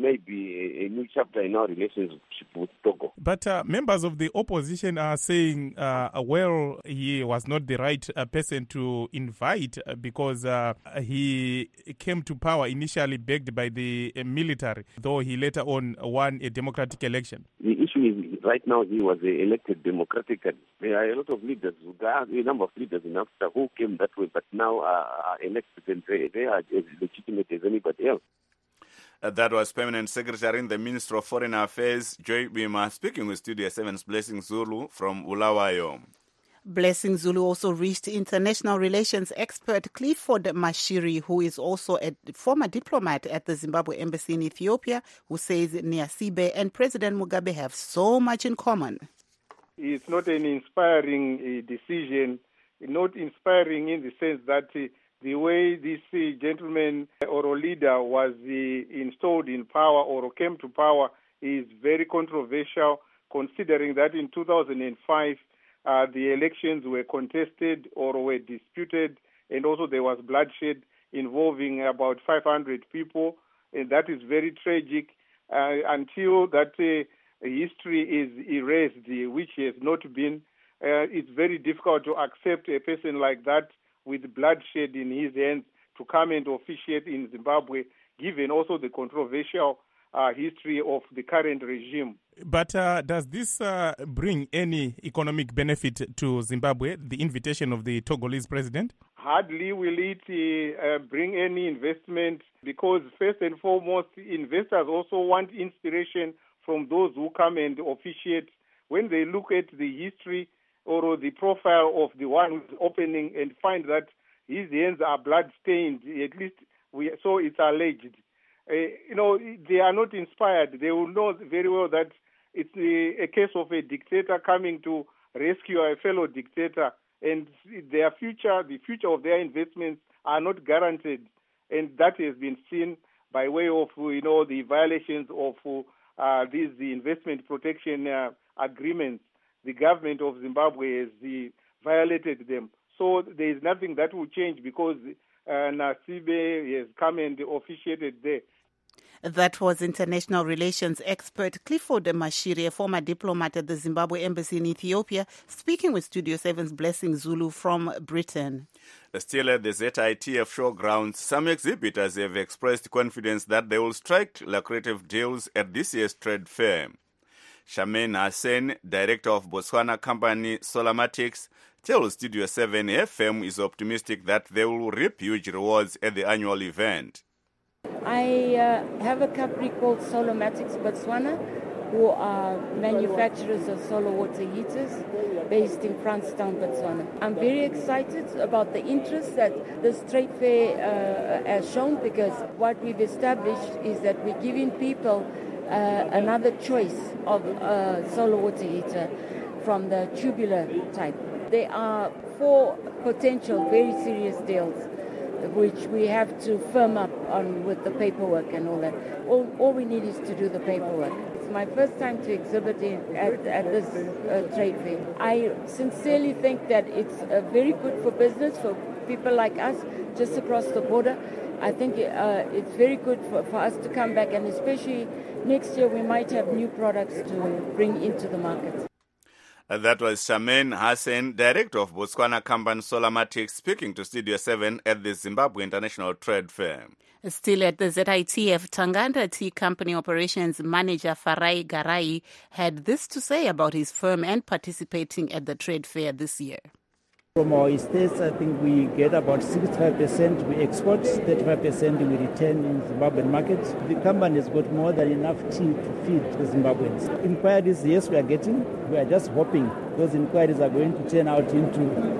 may be a new chapter in our relationship with Togo. But members of the opposition are saying, well, he was not the right person to invite because he came to power initially backed by the military, though he later on won a democratic election. The issue is right now he was elected democratically. There are a lot of leaders, there are a number of leaders in Africa who came that way, but now are elected and they are as legitimate as anybody else. That was Permanent Secretary in the Ministry of Foreign Affairs, Joy Bima, speaking with Studio 7's Blessing Zulu from Bulawayo. Blessing Zulu also reached international relations expert Clifford Mashiri, who is also a former diplomat at the Zimbabwe Embassy in Ethiopia, who says Neasibe and President Mugabe have so much in common. It's not an inspiring decision, not inspiring in the sense that the way this gentleman or leader was installed in power or came to power is very controversial, considering that in 2005 the elections were contested or were disputed, and also there was bloodshed involving about 500 people, and that is very tragic. Until that history is erased, which has not been, it's very difficult to accept a person like that with bloodshed in his hands to come and officiate in Zimbabwe, given also the controversial history of the current regime. But does this bring any economic benefit to Zimbabwe, the invitation of the Togolese president? Hardly will it bring any investment, because first and foremost, investors also want inspiration from those who come and officiate. When they look at the history or the profile of the one who's opening and find that his hands are blood-stained, at least so it's alleged. They are not inspired. They will know very well that it's a case of a dictator coming to rescue a fellow dictator, and their future, the future of their investments are not guaranteed. And that has been seen by way of, the violations of the investment protection agreements. The government of Zimbabwe has violated them. So there is nothing that will change because Neasibe has come and officiated there. That was international relations expert Clifford Mashiri, a former diplomat at the Zimbabwe Embassy in Ethiopia, speaking with Studio 7's Blessing Zulu from Britain. Still at the ZITF showgrounds, some exhibitors have expressed confidence that they will strike lucrative deals at this year's trade fair. Charmaine Hassan, director of Botswana company Solamatics, tells Studio 7 her firm is optimistic that they will reap huge rewards at the annual event. I have a company called Solamatics Botswana, who are manufacturers of solar water heaters based in Franstown, Botswana. I'm very excited about the interest that this trade fair has shown, because what we've established is that we're giving people another choice of solar water heater from the tubular type. There are 4 potential very serious deals which we have to firm up on with the paperwork and all that. All we need is to do the paperwork. It's my first time to exhibit at this trade fair. I sincerely think that it's very good for business, for people like us just across the border. I think it's very good for us to come back, and especially next year we might have new products to bring into the market. That was Charmaine Hassan, director of Botswana company Solamatics, speaking to Studio 7 at the Zimbabwe International Trade Fair. Still at the ZITF, Tanganda Tea Company Operations Manager Farai Garai had this to say about his firm and participating at the trade fair this year. From our estates, I think we get about 65% we export, 35% we return in Zimbabwean market. The company has got more than enough tea to feed the Zimbabweans. Inquiries, yes, we are getting. We are just hoping those inquiries are going to turn out into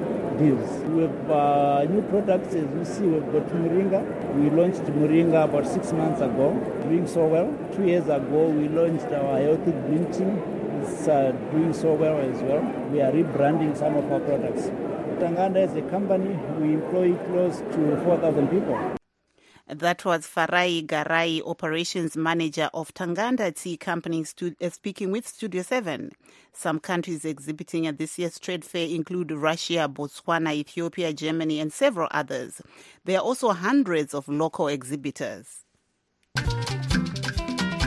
deals. We have new products, as you see. We've got Moringa. We launched Moringa about 6 months ago, doing so well. 2 years ago, we launched our healthy green tea. It's doing so well as well. We are rebranding some of our products. Tanganda as a company, we employ close to 4,000 people. That was Farai Garai, operations manager of Tanganda Tea Company, speaking with Studio 7. Some countries exhibiting at this year's trade fair include Russia, Botswana, Ethiopia, Germany, and several others. There are also hundreds of local exhibitors.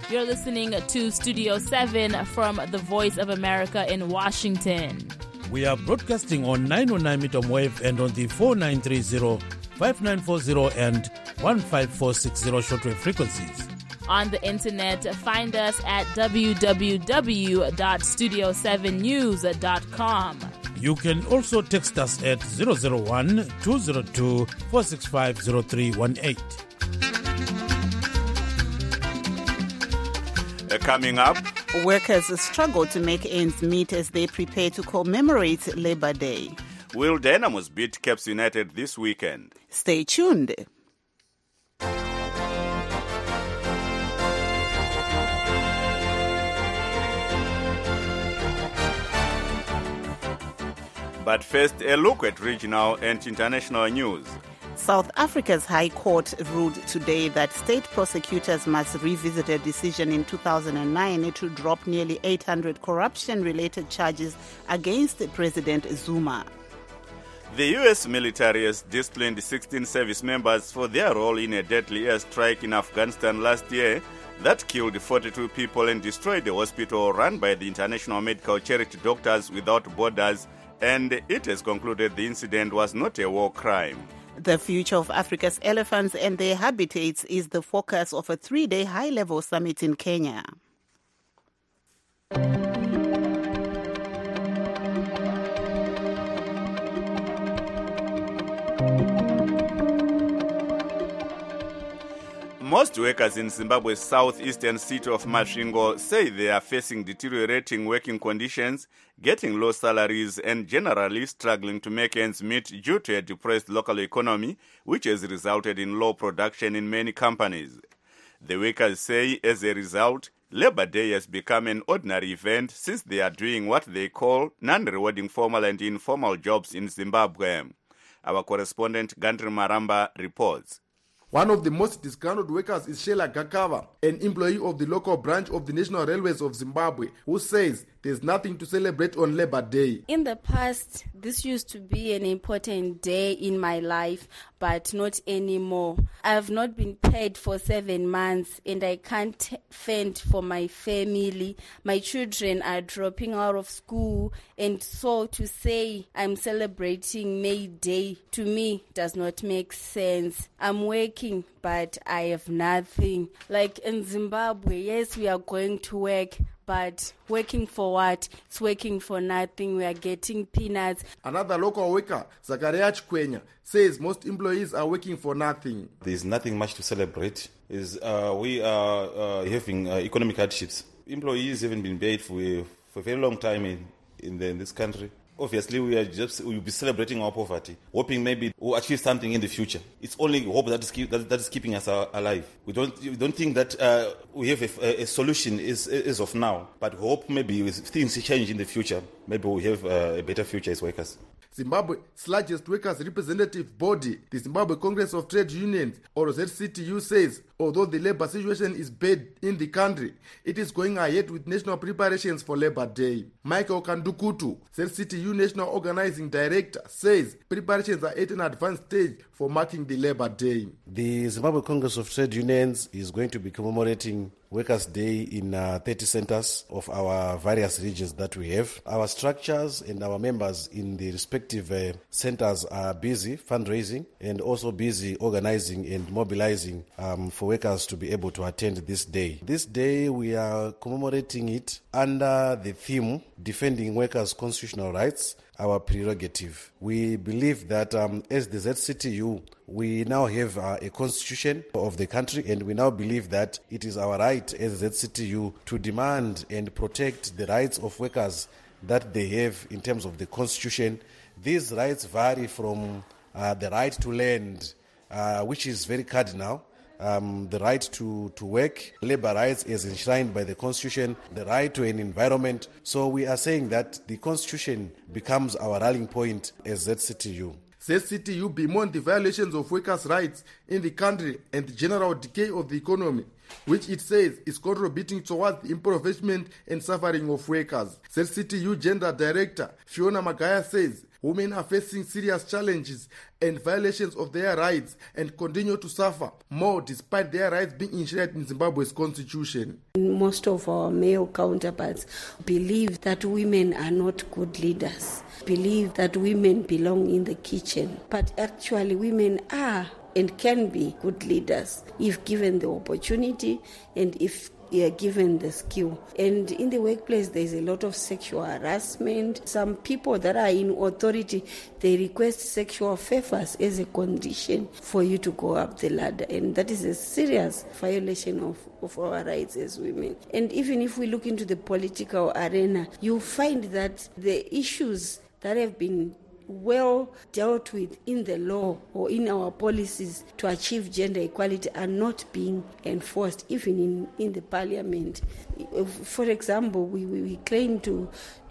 You're listening to Studio 7 from the Voice of America in Washington. We are broadcasting on 909 medium wave and on the 4930, 5940 and 15460 shortwave frequencies. On the internet, find us at www.studio7news.com. You can also text us at 001-202-465-0318. Coming up, workers struggle to make ends meet as they prepare to commemorate Labor Day. Will Dynamos beat Caps United this weekend? Stay tuned. But first, a look at regional and international news. South Africa's High Court ruled today that state prosecutors must revisit a decision in 2009 to drop nearly 800 corruption-related charges against President Zuma. The U.S. military has disciplined 16 service members for their role in a deadly airstrike in Afghanistan last year that killed 42 people and destroyed a hospital run by the international medical charity Doctors Without Borders, and it has concluded the incident was not a war crime. The future of Africa's elephants and their habitats is the focus of a 3-day high-level summit in Kenya. Most workers in Zimbabwe's southeastern city of Masvingo say they are facing deteriorating working conditions, getting low salaries, and generally struggling to make ends meet due to a depressed local economy, which has resulted in low production in many companies. The workers say, as a result, Labor Day has become an ordinary event since they are doing what they call non-rewarding formal and informal jobs in Zimbabwe. Our correspondent Gandri Maramba reports. One of the most disgruntled workers is Sheila Gakava, an employee of the local branch of the National Railways of Zimbabwe, who says there's nothing to celebrate on Labor Day. In the past, this used to be an important day in my life, but not anymore. I have not been paid for 7 months and I can't fend for my family. My children are dropping out of school, and so to say I'm celebrating May Day to me does not make sense. I'm working, but I have nothing. Like in Zimbabwe, yes, we are going to work, but working for what? It's working for nothing. We are getting peanuts. Another local worker, Zakaria Chikwenya, says most employees are working for nothing. There's nothing much to celebrate. We are having economic hardships. Employees haven't been paid for a very long time in this country. Obviously, we'll be celebrating our poverty, hoping maybe we'll achieve something in the future. It's only hope that is keeping us alive. We don't think that we have a solution as of now, but hope maybe if things change in the future, maybe we'll have a better future as workers. Zimbabwe's largest workers' representative body, the Zimbabwe Congress of Trade Unions, or ZCTU, says although the labor situation is bad in the country, it is going ahead with national preparations for Labor Day. Michael Kandukutu, ZCTU National Organizing Director, says preparations are at an advanced stage for marking the Labor Day. The Zimbabwe Congress of Trade Unions is going to be commemorating Workers' Day in 30 centers of our various regions that we have. Our structures and our members in the respective centers are busy fundraising and also busy organizing and mobilizing for workers to be able to attend this day. This day we are commemorating it under the theme Defending Workers' Constitutional Rights, our prerogative. We believe that as the ZCTU, we now have a constitution of the country, and we now believe that it is our right as ZCTU to demand and protect the rights of workers that they have in terms of the constitution. These rights vary from the right to land, which is very cardinal, the right to work, labor rights as enshrined by the Constitution, the right to an environment. So we are saying that the Constitution becomes our rallying point as ZCTU. ZCTU bemoaned the violations of workers' rights in the country and the general decay of the economy. which it says is contributing towards the impoverishment and suffering of workers. ZCTU Gender Director Fiona Magaya says women are facing serious challenges and violations of their rights and continue to suffer more despite their rights being enshrined in Zimbabwe's constitution. Most of our male counterparts believe that women are not good leaders, believe that women belong in the kitchen, but actually women are and can be good leaders if given the opportunity and if given the skill. And in the workplace, there's a lot of sexual harassment. Some people that are in authority, they request sexual favors as a condition for you to go up the ladder. And that is a serious violation of our rights as women. And even if we look into the political arena, you find that the issues that have been well dealt with in the law or in our policies to achieve gender equality are not being enforced even in the parliament. For example, we claim to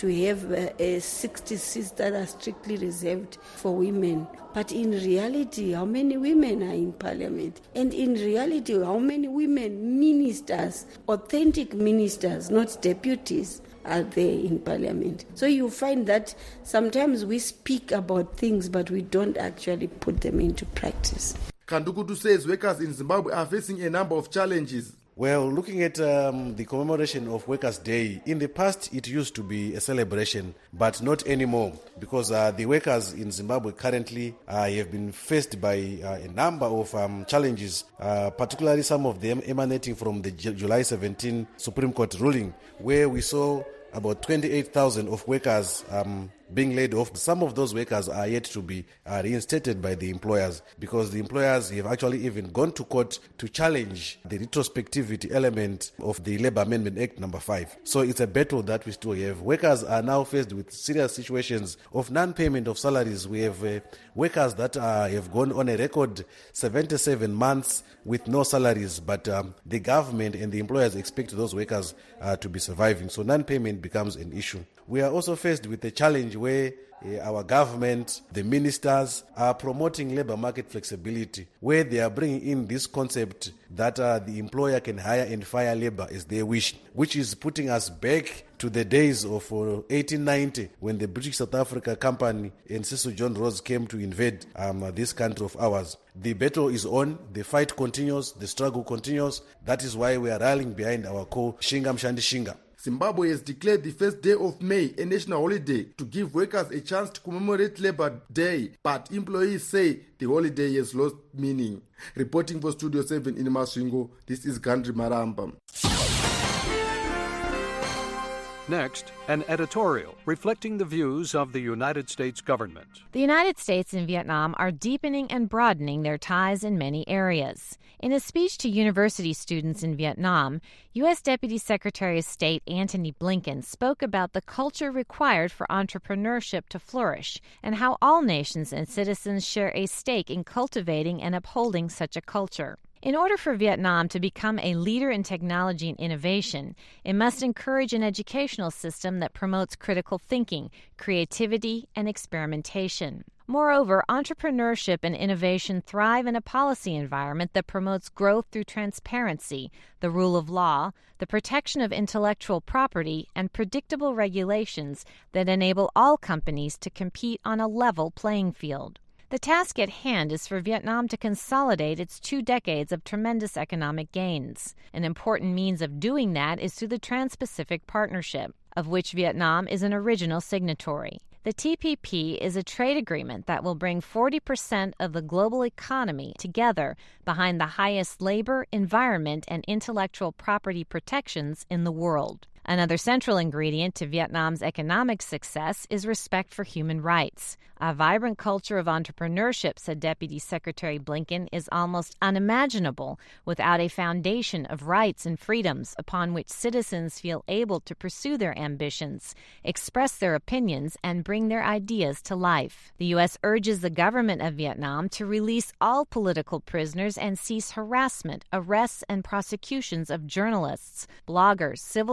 have 60 seats that are strictly reserved for women. But in reality, how many women are in parliament? And in reality, how many women ministers, authentic ministers, not deputies, are there in parliament? So you find that sometimes we speak about things, but we don't actually put them into practice. Kandukutu says workers in Zimbabwe are facing a number of challenges. Well, looking at the commemoration of Workers' Day, in the past it used to be a celebration, but not anymore, because the workers in Zimbabwe currently have been faced by a number of challenges, particularly some of them emanating from the July 17 Supreme Court ruling, where we saw about 28,000 of workers being laid off. Some of those workers are yet to be reinstated by the employers, because the employers have actually even gone to court to challenge the retrospectivity element of the Labour Amendment Act number 5. So it's a battle that we still have. Workers are now faced with serious situations of non-payment of salaries. We have workers that have gone on a record 77 months with no salaries, but the government and the employers expect those workers to be surviving. So non-payment becomes an issue. We are also faced with a challenge where our government, the ministers, are promoting labor market flexibility, where they are bringing in this concept that the employer can hire and fire labor as they wish, which is putting us back to the days of 1890, when the British South Africa Company and Cecil John Rhodes came to invade this country of ours. The battle is on, the fight continues, the struggle continues. That is why we are rallying behind our call, Shinga Mshandi Shinga. Zimbabwe has declared the first day of May a national holiday to give workers a chance to commemorate Labour Day, but employees say the holiday has lost meaning. Reporting for Studio 7 in Masvingo, this is Gandri Maramba. Next, an editorial reflecting the views of the United States government. The United States and Vietnam are deepening and broadening their ties in many areas. In a speech to university students in Vietnam, U.S. Deputy Secretary of State Antony Blinken spoke about the culture required for entrepreneurship to flourish and how all nations and citizens share a stake in cultivating and upholding such a culture. In order for Vietnam to become a leader in technology and innovation, it must encourage an educational system that promotes critical thinking, creativity, and experimentation. Moreover, entrepreneurship and innovation thrive in a policy environment that promotes growth through transparency, the rule of law, the protection of intellectual property, and predictable regulations that enable all companies to compete on a level playing field. The task at hand is for Vietnam to consolidate its 2 decades of tremendous economic gains. An important means of doing that is through the Trans-Pacific Partnership, of which Vietnam is an original signatory. The TPP is a trade agreement that will bring 40% of the global economy together behind the highest labor, environment, and intellectual property protections in the world. Another central ingredient to Vietnam's economic success is respect for human rights. A vibrant culture of entrepreneurship, said Deputy Secretary Blinken, is almost unimaginable without a foundation of rights and freedoms upon which citizens feel able to pursue their ambitions, express their opinions, and bring their ideas to life. The U.S. urges the government of Vietnam to release all political prisoners and cease harassment, arrests, and prosecutions of journalists, bloggers, civil society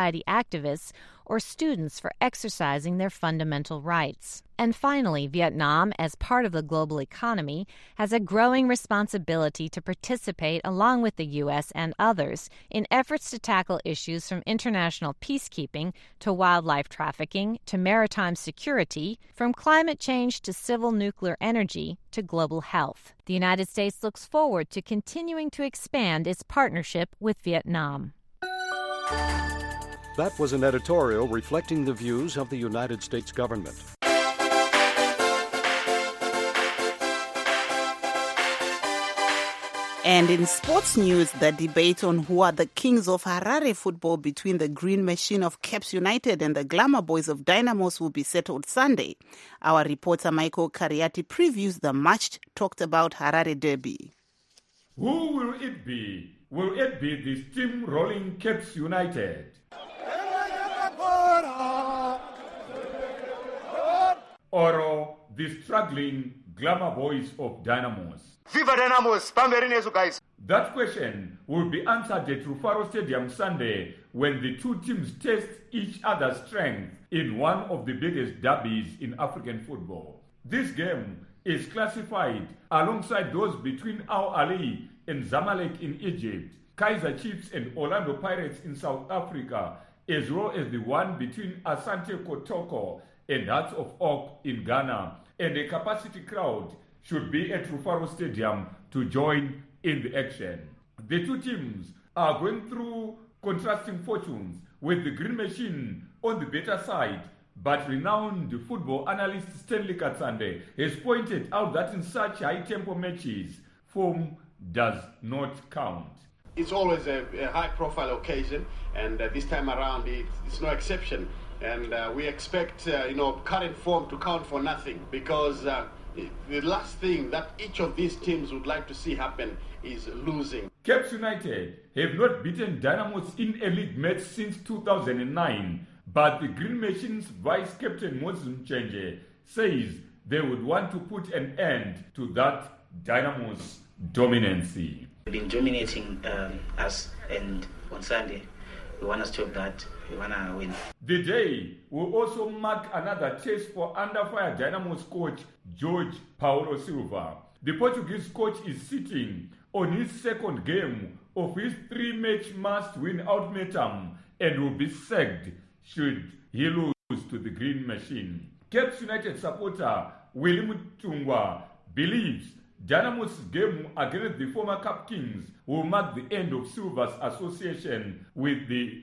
society activists or students for exercising their fundamental rights. And finally, Vietnam, as part of the global economy, has a growing responsibility to participate along with the U.S. and others in efforts to tackle issues from international peacekeeping to wildlife trafficking to maritime security, from climate change to civil nuclear energy to global health. The United States looks forward to continuing to expand its partnership with Vietnam. That was an editorial reflecting the views of the United States government. And in sports news, the debate on who are the kings of Harare football between the Green Machine of Caps United and the Glamour Boys of Dynamos will be settled Sunday. Our reporter Michael Kariati previews the much-talked-about Harare derby. Who will it be? Will it be the steam-rolling Caps United? Or the struggling Glamour Boys of Dynamos? Viva Dynamos! Pamberinezo, guys! That question will be answered at Rufaro Stadium Sunday when the two teams test each other's strength in one of the biggest derbies in African football. This game is classified alongside those between Al Ahly and Zamalek in Egypt, Kaizer Chiefs and Orlando Pirates in South Africa, as well as the one between Asante Kotoko and Hearts of Oak in Ghana, and a capacity crowd should be at Rufaro Stadium to join in the action. The two teams are going through contrasting fortunes, with the Green Machine on the better side, but renowned football analyst Stanley Katsande has pointed out that in such high-tempo matches, form does not count. It's always a high-profile occasion, and this time around it's no exception. And we expect, current form to count for nothing, because the last thing that each of these teams would like to see happen is losing. Caps United have not beaten Dynamos in a league match since 2009, but the Green Machine's vice-captain Moses Mchenje says they would want to put an end to that Dynamos dominancy. They've been dominating us, and on Sunday we want to stop that. We want to win. The day will also mark another test for under-fire Dynamos coach George Paulo Silva. The Portuguese coach is sitting on his second game of his 3-match must-win ultimatum and will be sacked should he lose to the Green Machine. Caps United supporter William Tungwa believes Dynamos' game against the former Cup Kings will mark the end of Silva's association with the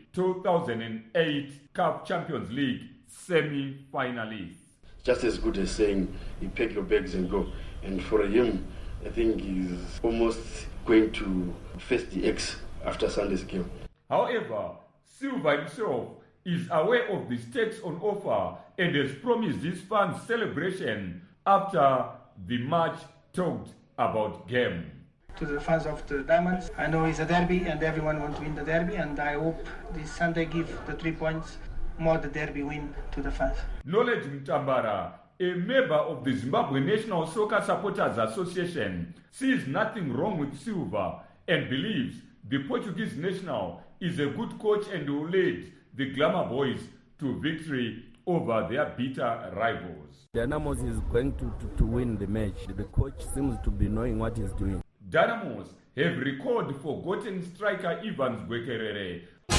2008 Cup Champions League semi-finalists. Just as good as saying, you pack your bags and go. And for him, I think he's almost going to face the X after Sunday's game. However, Silva himself is aware of the stakes on offer and has promised his fans celebration after the match talked about game. To the fans of the Diamonds, I know it's a derby and everyone wants to win the derby, and I hope this Sunday give the 3 points more the derby win to the fans. Knowledge Mtambara, a member of the Zimbabwe National Soccer Supporters Association, sees nothing wrong with Silva and believes the Portuguese national is a good coach and will lead the Glamour Boys to victory over their bitter rivals. Dynamos is going to win the match. The coach seems to be knowing what he's doing. Dynamos have recalled forgotten striker Evans Gwekerere.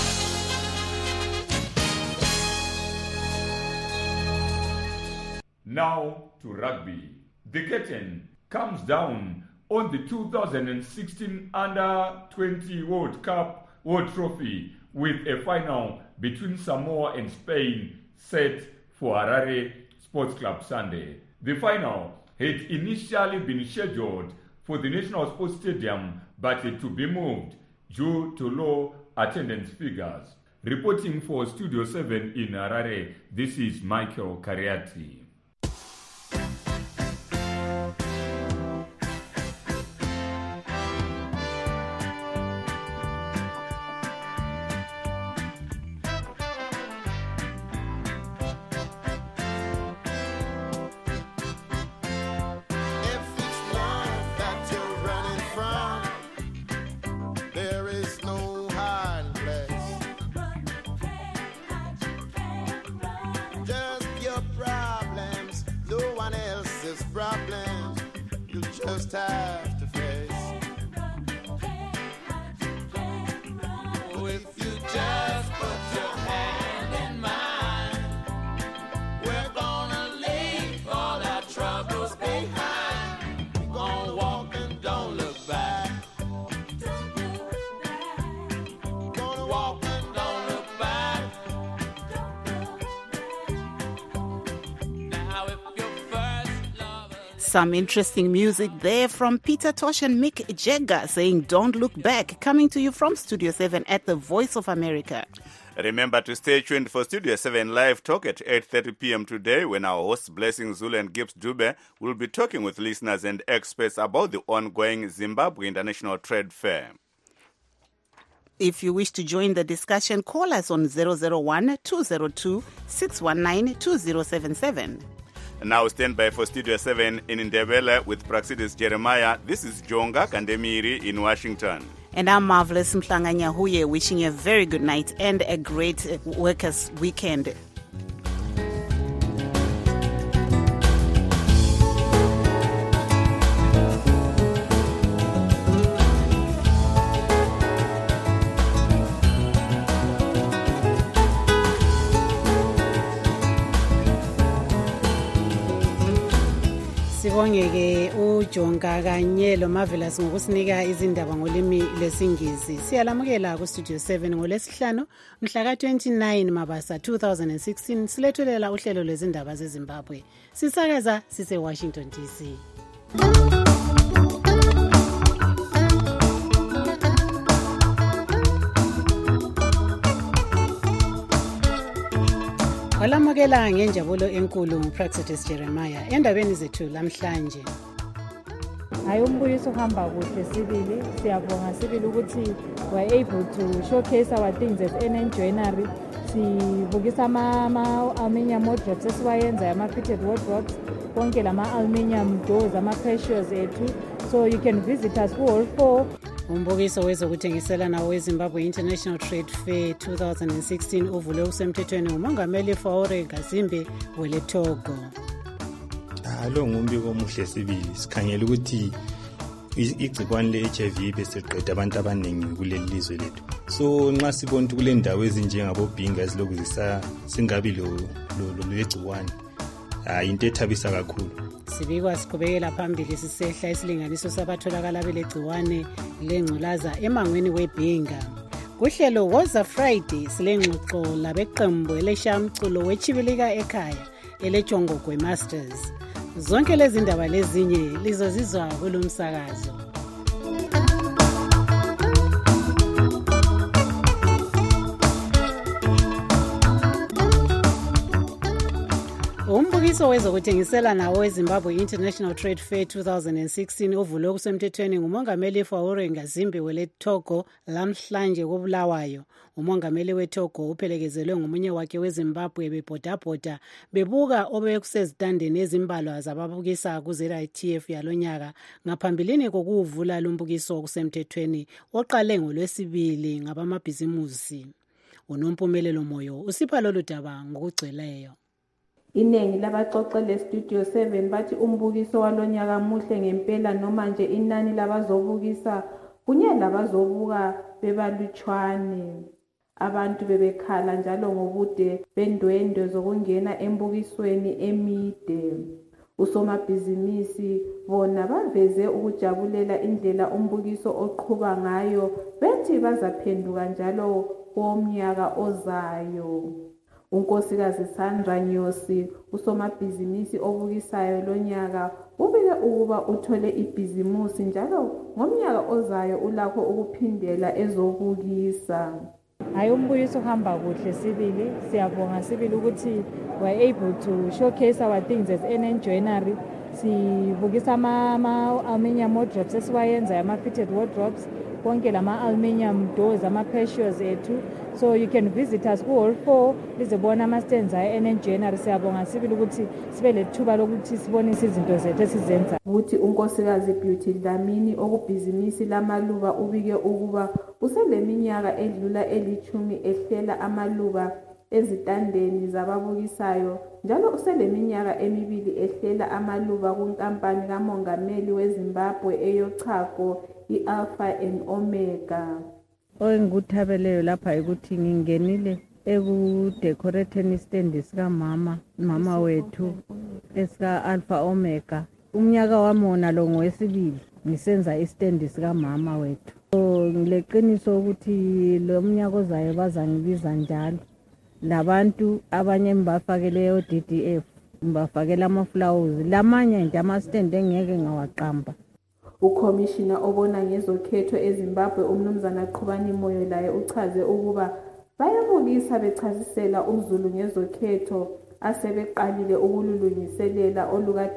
Now to rugby. The curtain comes down on the 2016 Under-20 World Cup World Trophy with a final between Samoa and Spain set for Harare Sports Club Sunday. The final had initially been scheduled for the National Sports Stadium but had to be moved due to low attendance figures. Reporting for Studio 7 in Harare, this is Michael Kariati. just have to face. Oh, if you just put your hand in mine, we're gonna leave all our troubles behind. We're gonna walk and don't look back. Gonna walk and don't look back. Now if your first love. Some interesting music there from Peter Tosh and Mick Jagger saying Don't Look Back, coming to you from Studio 7 at the Voice of America. Remember to stay tuned for Studio 7 Live Talk at 8:30 p.m. today, when our hosts Blessing Zulu and Gibbs Dube will be talking with listeners and experts about the ongoing Zimbabwe International Trade Fair. If you wish to join the discussion, call us on 001-202-619-2077. Now stand by for Studio 7 in Ndebele with Praxidis Jeremiah. This is Jonga Kandemiri in Washington. And I'm Marvelous Mhlanganyahuye, wishing you a very good night and a great workers' weekend. Sibongeke uJonga kanye lo Marvelous ngokusinika izindaba ngolimi lesingisi. Siyalamukela ku Studio 7 ngolesihlanu mhla ka29 Mabasa 2016. Silethulela uhlelo lwezindaba zeZimbabwe. Sisakaza sise Washington DC. Walamukela ngenjabulo enkulu nguPraxidis Jeremiah endabeni zethu lamhlanje. Hayi umbuyiso uhamba kuhle sibili, siyabonga sibili ukuthi we're able to showcase our things as NN Joinery. Sivukisa ama-aluminium wardrobes esiwayenza, ama-fitted wardrobes, konke lama-aluminium doors, ama-precious ethu. So you can visit us all four. Umbukiso wezokuthengiselana weZimbabwe International Trade Fair 2016 uvule usemthethweni ngumongameli Faure Gazimbe weLetogo. Lo ngumbiko omuhle sibili, sikhangela ukuthi igcikwane le-HIV beseqeda abantu abaningi kuleli lizwe lethu. So nxa sibona ukuthi kule ndawo ezinjengabobhinga ezilokhu singabi legcikwane, into ethabisa kakhulu. Sibikwa siqhubekela phambili sisehla isilinganiso sabatholakala belegciwane lengculaza emangweni webhinga. Kuhlelo Woza Friday silengxoxo labeqembu eleshamculo wechibilika ekhaya elejongogwe Masters. Zonke lezi ndaba lezinye lizozizwa kulomsakazo. Umbukiso wezokuthengiselana weZimbabwe International Trade Fair 2016 uvule kusemthethweni ngumongameli Faure Gazimbe weLetogo lamhlanje koBulawayo. Umongameli weTogo uphelekezelwe ngomunye wakhe weZimbabwe bebhodabhoda bebuka obekusezitandeni ezimbalwa zababukisa kuZITF yalonyaka ngaphambilini kokuvula lumbukiso kusemthethweni oqale ngolwesibili ngabamabhizimusi. Unompumelelo Moyo usipha lolu daba ngokugcweleyo. Iningi labaxoxele Studio 7 bathi umbukiso walonyaka muhle ngempela, noma nje inani labazobukisa kunye labazobuka bebalutshwane. Abantu bebekhala njalo ngobude bendwendwe zokungena embukisweni emide. Usomabhizimisi bona baveze ukujabulela indlela umbukiso oqhuba ngayo, bethi bazaphenduka njalo komnyaka ozayo. Unkosikazi Sandra Nyosi, usomabhizimisi obukisayo lonyaka, ubike ukuba uthole ibhizimusi njalo ngomnyaka ozayo ulakho ukuphindela ezobukisa. Hayi umbuyiso uhamba kuhle sibili, siyabonga sibili ukuthi we're able to showcase our things as NN Joinery. Sivukisa ama-aluminium wardrobes esiwayenza, ama-fitted wardrobes, konke lama-aluminium doors, ama-precious ethu. So you can visit us all four lizobona ama-stands ayo NN Joinery. Siyabonga sibili ukuthi sibe lethuba lokuthi sibonise izinto zethu esizenza. Ukuthi unkosikazi Beauty Dlamini okubhizimisi lamaluba ubike ukuba useleminyaka edlula 10 ehlela amaluba ezitandeni zababukisayo njalo useleminyaka emibili ehlela amaluba kunkampani kamongameli weZimbabwe eyochago i-Alpha and Omega. Engikuthabeleyo lapha ukuthi ngingenile ekudecorateni istendi mama wethu esika Alpha Omega. Umnyaka wami wona lo ngowesibili ngisenza istendi mama wethu. Ngileqiniso ukuthi lo mnyaka ozayo bazangibiza njalo. Labantu abanye mbafakeleyo DDF, mbafakela amaflowers, lamanye nje amastendi engeke ngawaqamba. Ukhomishina obona ngezokhetho eZimbabwe umnumzana Qhubani Moyo laye uchaze ukuba bayabukisa bechazisela uZulu ngezokhetho asebeqalile ukululungiselela oluka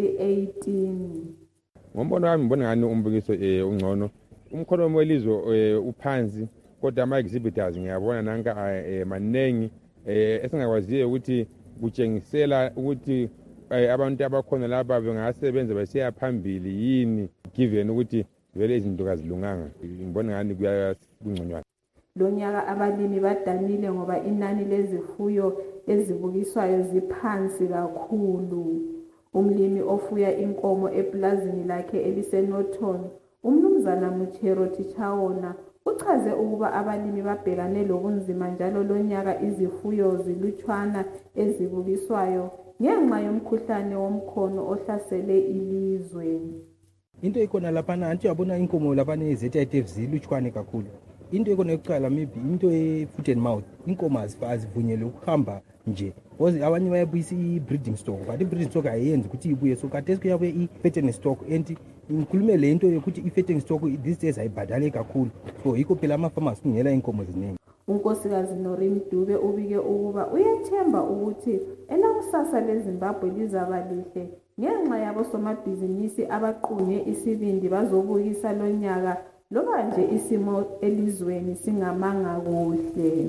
2018. Ngombono wami ngibona ngani umbukiso ungcono. Umkholomo welizwe uphansi kodwa ama-exhibitors ngiyabona nanka maningi esingakwaziyo ukuthi kutshengisela ukuthi abantu abakhona laba bengasebenza besiya phambili yini given ukuthi vele izinto kazilunganga. Ngibona ngani kungconywana. Lo nyaka abalimi badanile ngoba inani lezifuyo ezibukiswayo ziphansi kakhulu. Umlimi ofuya inkomo eplazini lakhe eliseNorton, umnumzana Muchero Tichawona, uchaze ukuba abalimi babhekane lobunzima njalo lo nyaka izifuyo zilutshwana ezibukiswayo ngenxa yomkhuhlane womkhono ohlasele ilizwe. Into ikhona laphana anti yabona inkomo laphana eZITF zilutshwane kakhulu. Into ikhona yokuqala maybe into e-foot and mouth. Inkomo azivunyelwe ukuhamba nje. Because abanye bayabuyisa i-breeding stock, but i-breeding stock ayenzi ukuthi ibuye, so kade kuyabuye i-fattening stock and ngikhulume le into yokuthi i-fattening stock these days ayibhadale kakhulu, so yikho phela ama-farmers kungela inkomo ziningi. Unkosikazi Norin Dube ubike ukuba uyethemba ukuthi elakusasa leZimbabwe lizaba lihle ngenxa yabosomabhizinisi abaqunye isibindi bazobukisa lo nyaka loba nje isimo elizweni singamanga kuhle.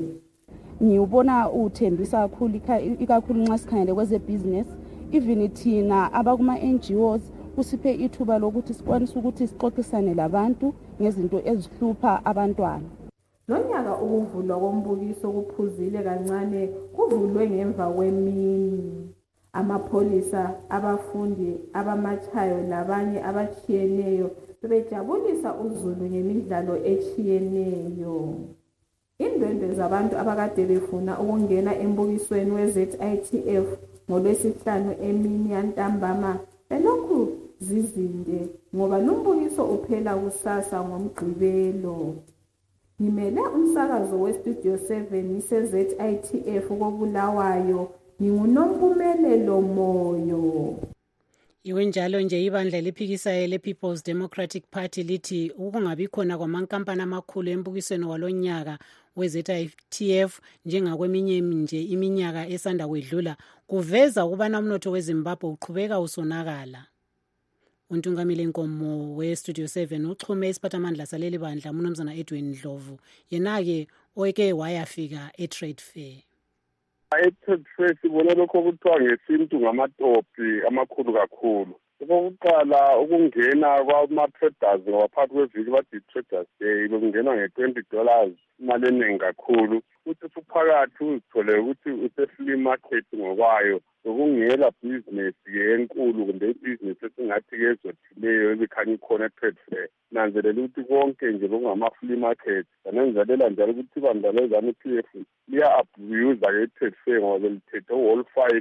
Ngiubona uthembisa kakhulu ikakhulu nxa sikhangele kwezebhizinesi, even thina abakuma NGOs kusiphe ithuba lokuthi sikwanise ukuthi sixoxisane labantu ngezinto ezihlupha abantwana. Lo nyaka ukuvulwa kombukiso kuphuzile kancane kuvulwe ngemva kwemini. Amapholisa, abafundi, abamachayo labanye abachiyeneyo bebejabulisa uZulu ngemidlalo echiyeneyo. Indwendwe zabantu abakade befuna ukungena embukisweni weZITF ngoLwesihlanu emini yantambama belokhu zizinde ngoba lo mbukiso uphela kusasa ngoMgqibelo. Ngimele umsakazo weStudio 7 seZITF koBulawayo, nginguNompumelelo Moyo. Iwenjalo nje ibandla liphikisayo le-People's Democratic Party lithi ukungabi khona kwamankampani amakhulu embukisweni walonyaka we-ZITF njengakweminye nje iminyaka esanda kwedlula kuveza ukubana umnotho weZimbabwe uqhubeka usonakala. Untungamile Nkomo we-Studio 7 uxhume isiphathamandla saleli bandla umnumzana Edwin Ndlovu yena-ke oyeke wayafika e-Trade Fair. E-Trade Fair sibone lokho kuthiwa ngesintu ngamatopi amakhulu kakhulu. Okokuqala ukungena kwama-traders ngaphakathi kweviki bathi i-Traders Day bekungenwa $20 imali eningi kakhulu. Uthi uphakathi uzithole ukuthi use-flea market ngokwayo ukungela business-ke enkulu kumbe ibhizinesi esingathi-ke ezothileyo ebikhanya ikhona e-Trade Fair. Nanzelela ukuthi konke nje bekungama-flea market banenzalela njalo ukuthi ibandla leZANU-PF liya-abuse-ke i-Trade Fair ngoba belithethe u-whole 5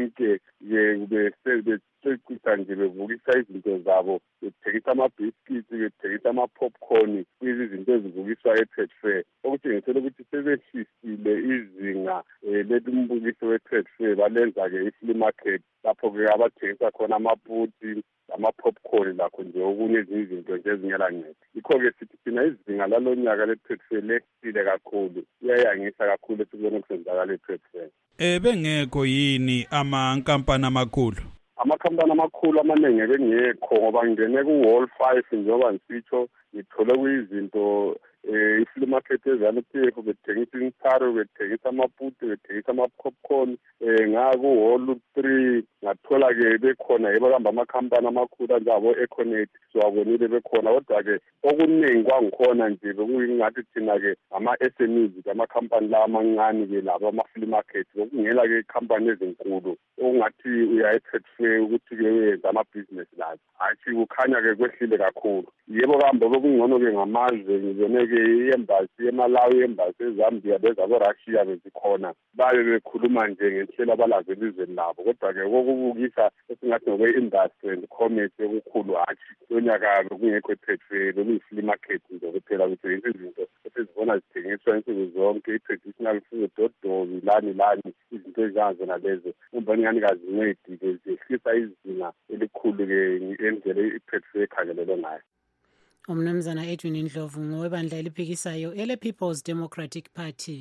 wonke-ke becicisa nje bevukisa izinto zabo bethekisa ama-biscuits bethekisa ama-popcorn izinto ezivukiswa e-Trade Fair okutshengisela ukuthi sebehlisile izinga lelimbukiso we-Trade Fair balenza-ke i-flea market lapho-ke abathengisa khona amaputi ama-popcorn lakho nje okunye ezinye izinto nje ezingelancedo. Yikho-ke sithi thina izinga lalo nyaka le-Trade Fair lehlile kakhulu, iyayangisa kakhulu esikubone kusenzakala e-Trade Fair. Bengekho yini amankampani amakhulu? Amakhampani amakhulu amaningi bengekho ngoba ngingene ku-wall 5 njengoba ngisitsho ngithole kuyizinto i-flea market eZANU-PF bethengisa imitharo, bethengisa amaputi, bethengisa ama-popcorn. Ngaku-Hall 3 ngathola-ke bekhona yebahamba amakhampani amakhulu anjengabo-Econet siwabonile bekhona, kodwa-ke okuningi kwangikhona nje bekuyingathi thina-ke ama-SMEs amakhampani la amancane-ke labo ama-flea market bekungela-ke ikhampani ezinkulu okungathi uya e-trade fair ukuthi-ke uyenza amabhizinesi lazo. Hayi kukhanya-ke kwehlile kakhulu. Yebo kambe bekungcono-ke ngamazwe ngibone-ke i-embassy eMalawi, i-embassy eZambia bezabo-Russia bezikhona babe bekhuluma nje ngenhlelo abalazo elizweni labo, kodwa-ke kokubukisa esingathi ngokwe-industry and commerce okukhulu hatshi lonyaka bekungekho e-trade fair, bekuyi-flea market nje kuphela kuthengisa izinto esizibona zithengiswa insuku zonke, i-traditional food, odobi, lani izinto ezinjengazona lezo. Umbani kanikazi incedi-ke zehlisa izinga elikhulu-ke endlela i-trade fair ekhangelelwe ngayo. Umnumzana Edwin Ndlovu ngowebandla eliphikisayo ele-People's Democratic Party.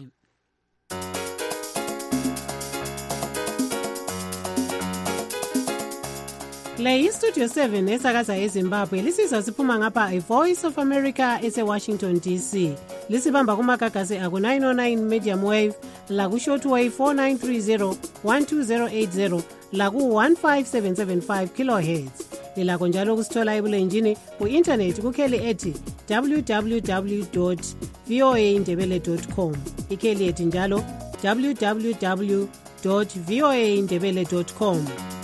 Le iStudio 7 esakaza eZimbabwe lisizwa siphuma ngapha iVoice of America ese-Washington DC. Lisibamba kumagagasi aku-909 medium wave, laku-shortwave 4930 12080, laku-15775 kilohertz. Lilakho njalo kusithola ebulenjini ku-internet kukheli ethi www.voaindebele.com. Ikheli ethi njalo www.voaindebele.com.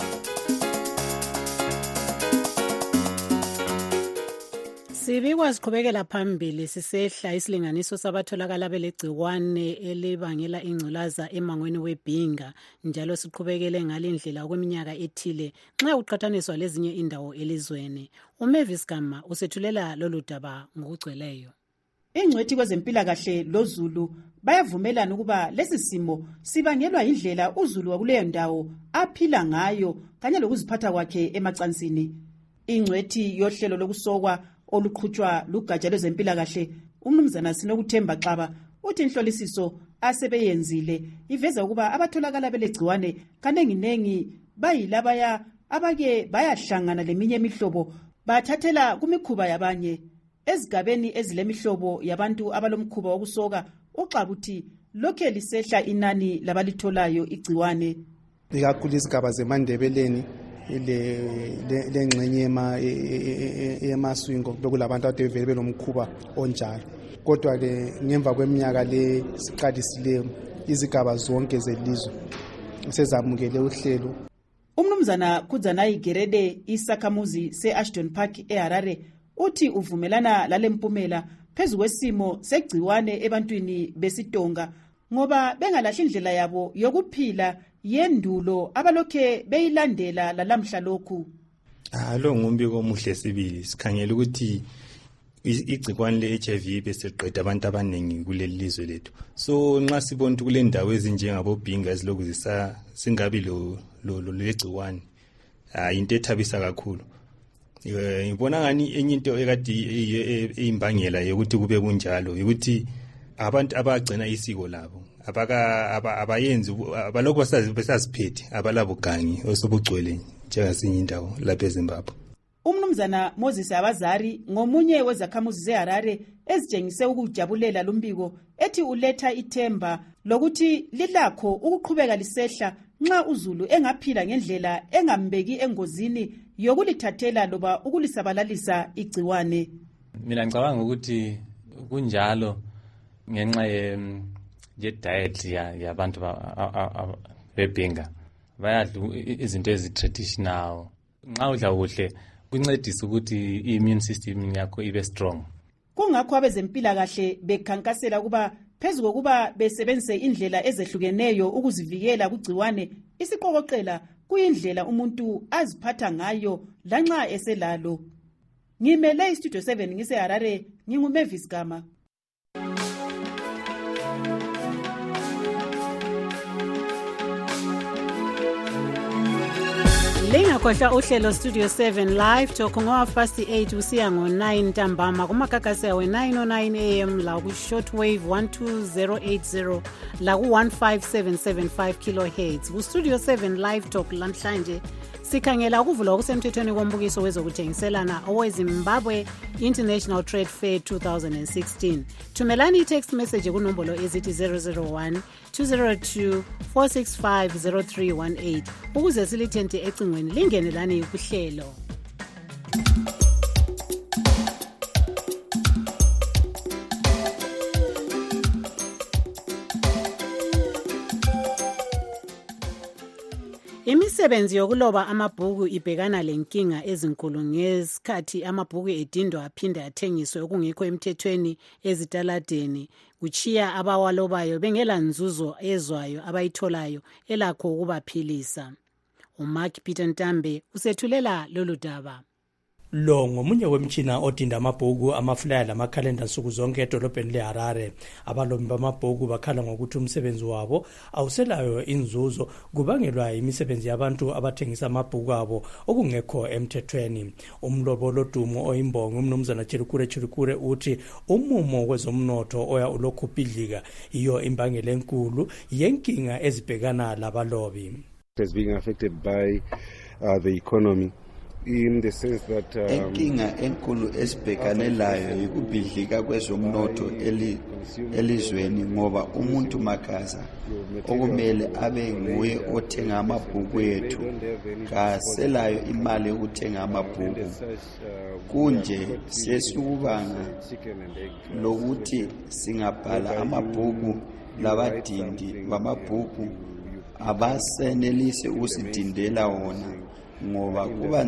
Sibikwa siqhubekela phambili sisehla isilinganiso sabatholakala belegciwane elibangela ingculaza emangweni weBhinga, njalo siqhubekele ngalendlela okweminyaka ethile nxa uqhathaniswa lezinye indawo elizweni. uMavis Gama usethulela lolu daba ngokugcweleyo. Ingcwethi kwezempilakahle loZulu bayavumelana ukuba lesi simo sibangelwa indlela uZulu wakuleyo ndawo aphila ngayo kanye lokuziphatha kwakhe emacansini. Ingcwethi yohlelo lokusokwa oluqhutshwa lugatsha lwezempilakahle umnumzana Sinokuthemba Xaba uthi inhlolisiso asebeyenzile iveza ukuba abatholakala belegciwane kanenginengi bayilabaya abake bayahlangana leminye imihlobo bathathela kumikhuba yabanye. Ezigabeni ezilemihlobo yabantu abalomkhuba wokusoka uXaba uthi lokhe lisehla inani labalitholayo igciwane. Ikakhulu izigaba zeMandebeleni lengxenye yemaswingo lokulabantu ade bevele belomkhuba onjalo, kodwa ke ngemva kweminyaka le siqalisileyo izigaba zonke zelizwe sezamukele uhlelo. Umnumzana Kudzanayi Gerede isakhamuzi se-Ashton Park eHarare uthi uvumelana lalempumela phezu kwesimo segciwane ebantwini besitonga ngoba bengalahli indlela yabo yokuphila yendulo abalokhe beyilandela lalamhla lokhu. Lo ngumbiko omuhle sibili, sikhangela ukuthi igcikwane le-HIV beseqeda abantu abaningi kuleli lizwe lethu. So nxa sibona ukuthi kule ndawo ezinjengabo-Bhinga ezilokhu singabi lo legciwane, into ethabisa kakhulu. Ngibona ngani enye into ekade iyimbangela yokuthi kube kunjalo ukuthi abantu abagcina isiko labo abayenzi abalokhu besaziphethe abalabugangi osobugcwele njengasinye indawo lapha eZimbabwe. Umnumzana Moses Abazari ngomunye wezakhamuzi zeHarare ezitshengise ukujabulela lumbiko ethi uletha ithemba lokuthi lilakho ukuqhubeka lisehla nxa uZulu engaphila ngendlela engambeki engozini yokulithathela loba ukulisabalalisa igciwane. Mina ngicabanga ukuthi kunjalo ngenxa ye-diet yabantu beBhinga bayadla izinto ezi-traditional. Nxa udla kuhle kuncedisa ukuthi i-immune system yakho ibe strong. Kungakho abezempilakahle bekhankasela kuba phezu kokuba besebenzise indlela ezehlukeneyo ukuzivikela kugciwane, isiqokoqela kuyindlela umuntu aziphatha ngayo lanxa eselalo. Ngimele iStudio 7 ngiseHarare, nginguMavis Gama. lingakhohlwa uhlelo Studio 7 Live Talk ngo8 usiya ngo9 ntambama kumagagasi yawe 9:09 am la ku shortwave 12080 la ku 15775 kilohertz ku Studio 7 Live Talk lamhlanje sikhangela ukuvulwa okusemthethweni kombukiso wezokuthengiselana oweZimbabwe International Trade Fair 2016. Thumelani i-text message kunombolo ezithi 001 202 465 0318 ukuze silithente ecingweni lingenelani kuhlelo. Imisebenzi yokuloba amabhuku ibhekana lenkinga ezinkulu ngesikhathi amabhuku edindwa aphinde athengiswe okungekho emthethweni ezitaladeni kuchiya abawalobayo bengela nzuzo ezwayo abayitholayo elakho ukubaphilisa. uMark Peter Ntambe usethulela lolu daba. Lo ngomunye wemtshina odinda amabhuku amaflyer lamakhalenda nsuku zonke edolobheni leHarare. Abalobi bamabhuku bakhala ngokuthi umsebenzi wabo awuselayo inzuzo kubangelwa imisebenzi yabantu abathengisa amabhuku abo okungekho emthethweni. Umlobo lodumo oyimbongo umnumzana Chirikure uthi umumo kwezomnotho oya ulokhu bhidlika iyo imbangela enkulu yenkinga ezibhekana labalobi. It is being affected by the economy. In the sense that inkinga enkulu esibhekane layo yikubhidlika kwezomnotho elizweni ngoba umuntu makaza okumele abe nguye othenga amabhuku ethu kaselayo imali yokuthenga amabhuku kunje sesukubanga lokuthi singabhala amabhuku labadindi bamabhuku abasenelise usidindela wona ngoba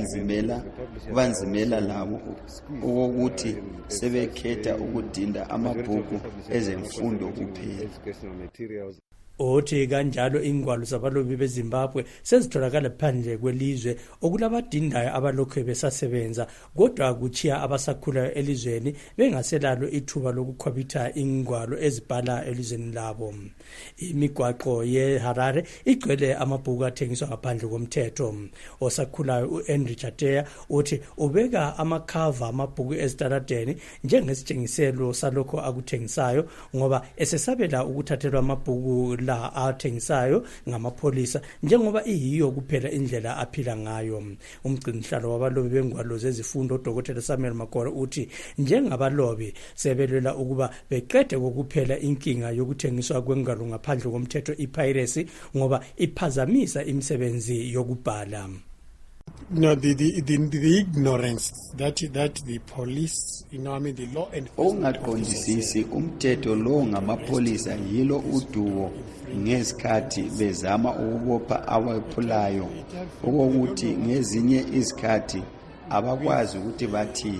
kubanzimela labo ukuthi sebekhetha ukudinda amabhuku ezemfundo kuphela. Othi kanjalo ingwalo zabalobi beZimbabwe sezitholakala phandle kwelizwe okulabadindayo abalokhu besasebenza kodwa kuchiya abasakhulayo elizweni bengaselalo ithuba lokukhwabitha ingwalo ezibhala elizweni labo. Imigwaqo yeHarare igcwele amabhuku athengiswa ngaphandle komthetho. Osakhulayo uHenry Chatea uthi ubeka amakhava amabhuku ezitaladeni njengesitshengiselo salokho akuthengisayo ngoba esesabela ukuthathelwa amabhuku la athengisayo ngamapholisa njengoba iyiyo kuphela indlela aphila ngayo. Umgcinihlalo wabalobi bengwalo zezifundo uDr Samuel Makore uthi njengabalobi sebelwela ukuba beqede kokuphela inkinga yokuthengiswa kwengwalo ngaphandle komthetho ipiracy ngoba iphazamisa imisebenzi yokubhala. No, the ignorance that the police, the law and ongaqondisisi umthetho lo ngamapholisa yilo uduwo ngesikhathi bezama ukubopha abaphulayo ukuthi ngezinye izikhathi abakwazi ukuthi bathini.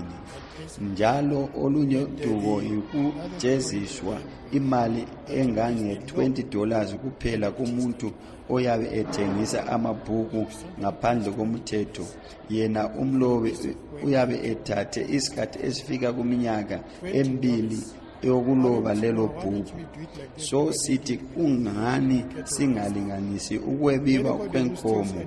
Njalo olunye udubo yikujeziswa imali engange $20 kuphela kumuntu oyabe ethengisa amabhuku ngaphandle komthetho. Yena umlobi uyabe ethathe isikhathi esifika kuminyaka emibili yokuloba lelo bhuku. So sithi kungani singalinganisi ukwebiwa kwenkomo.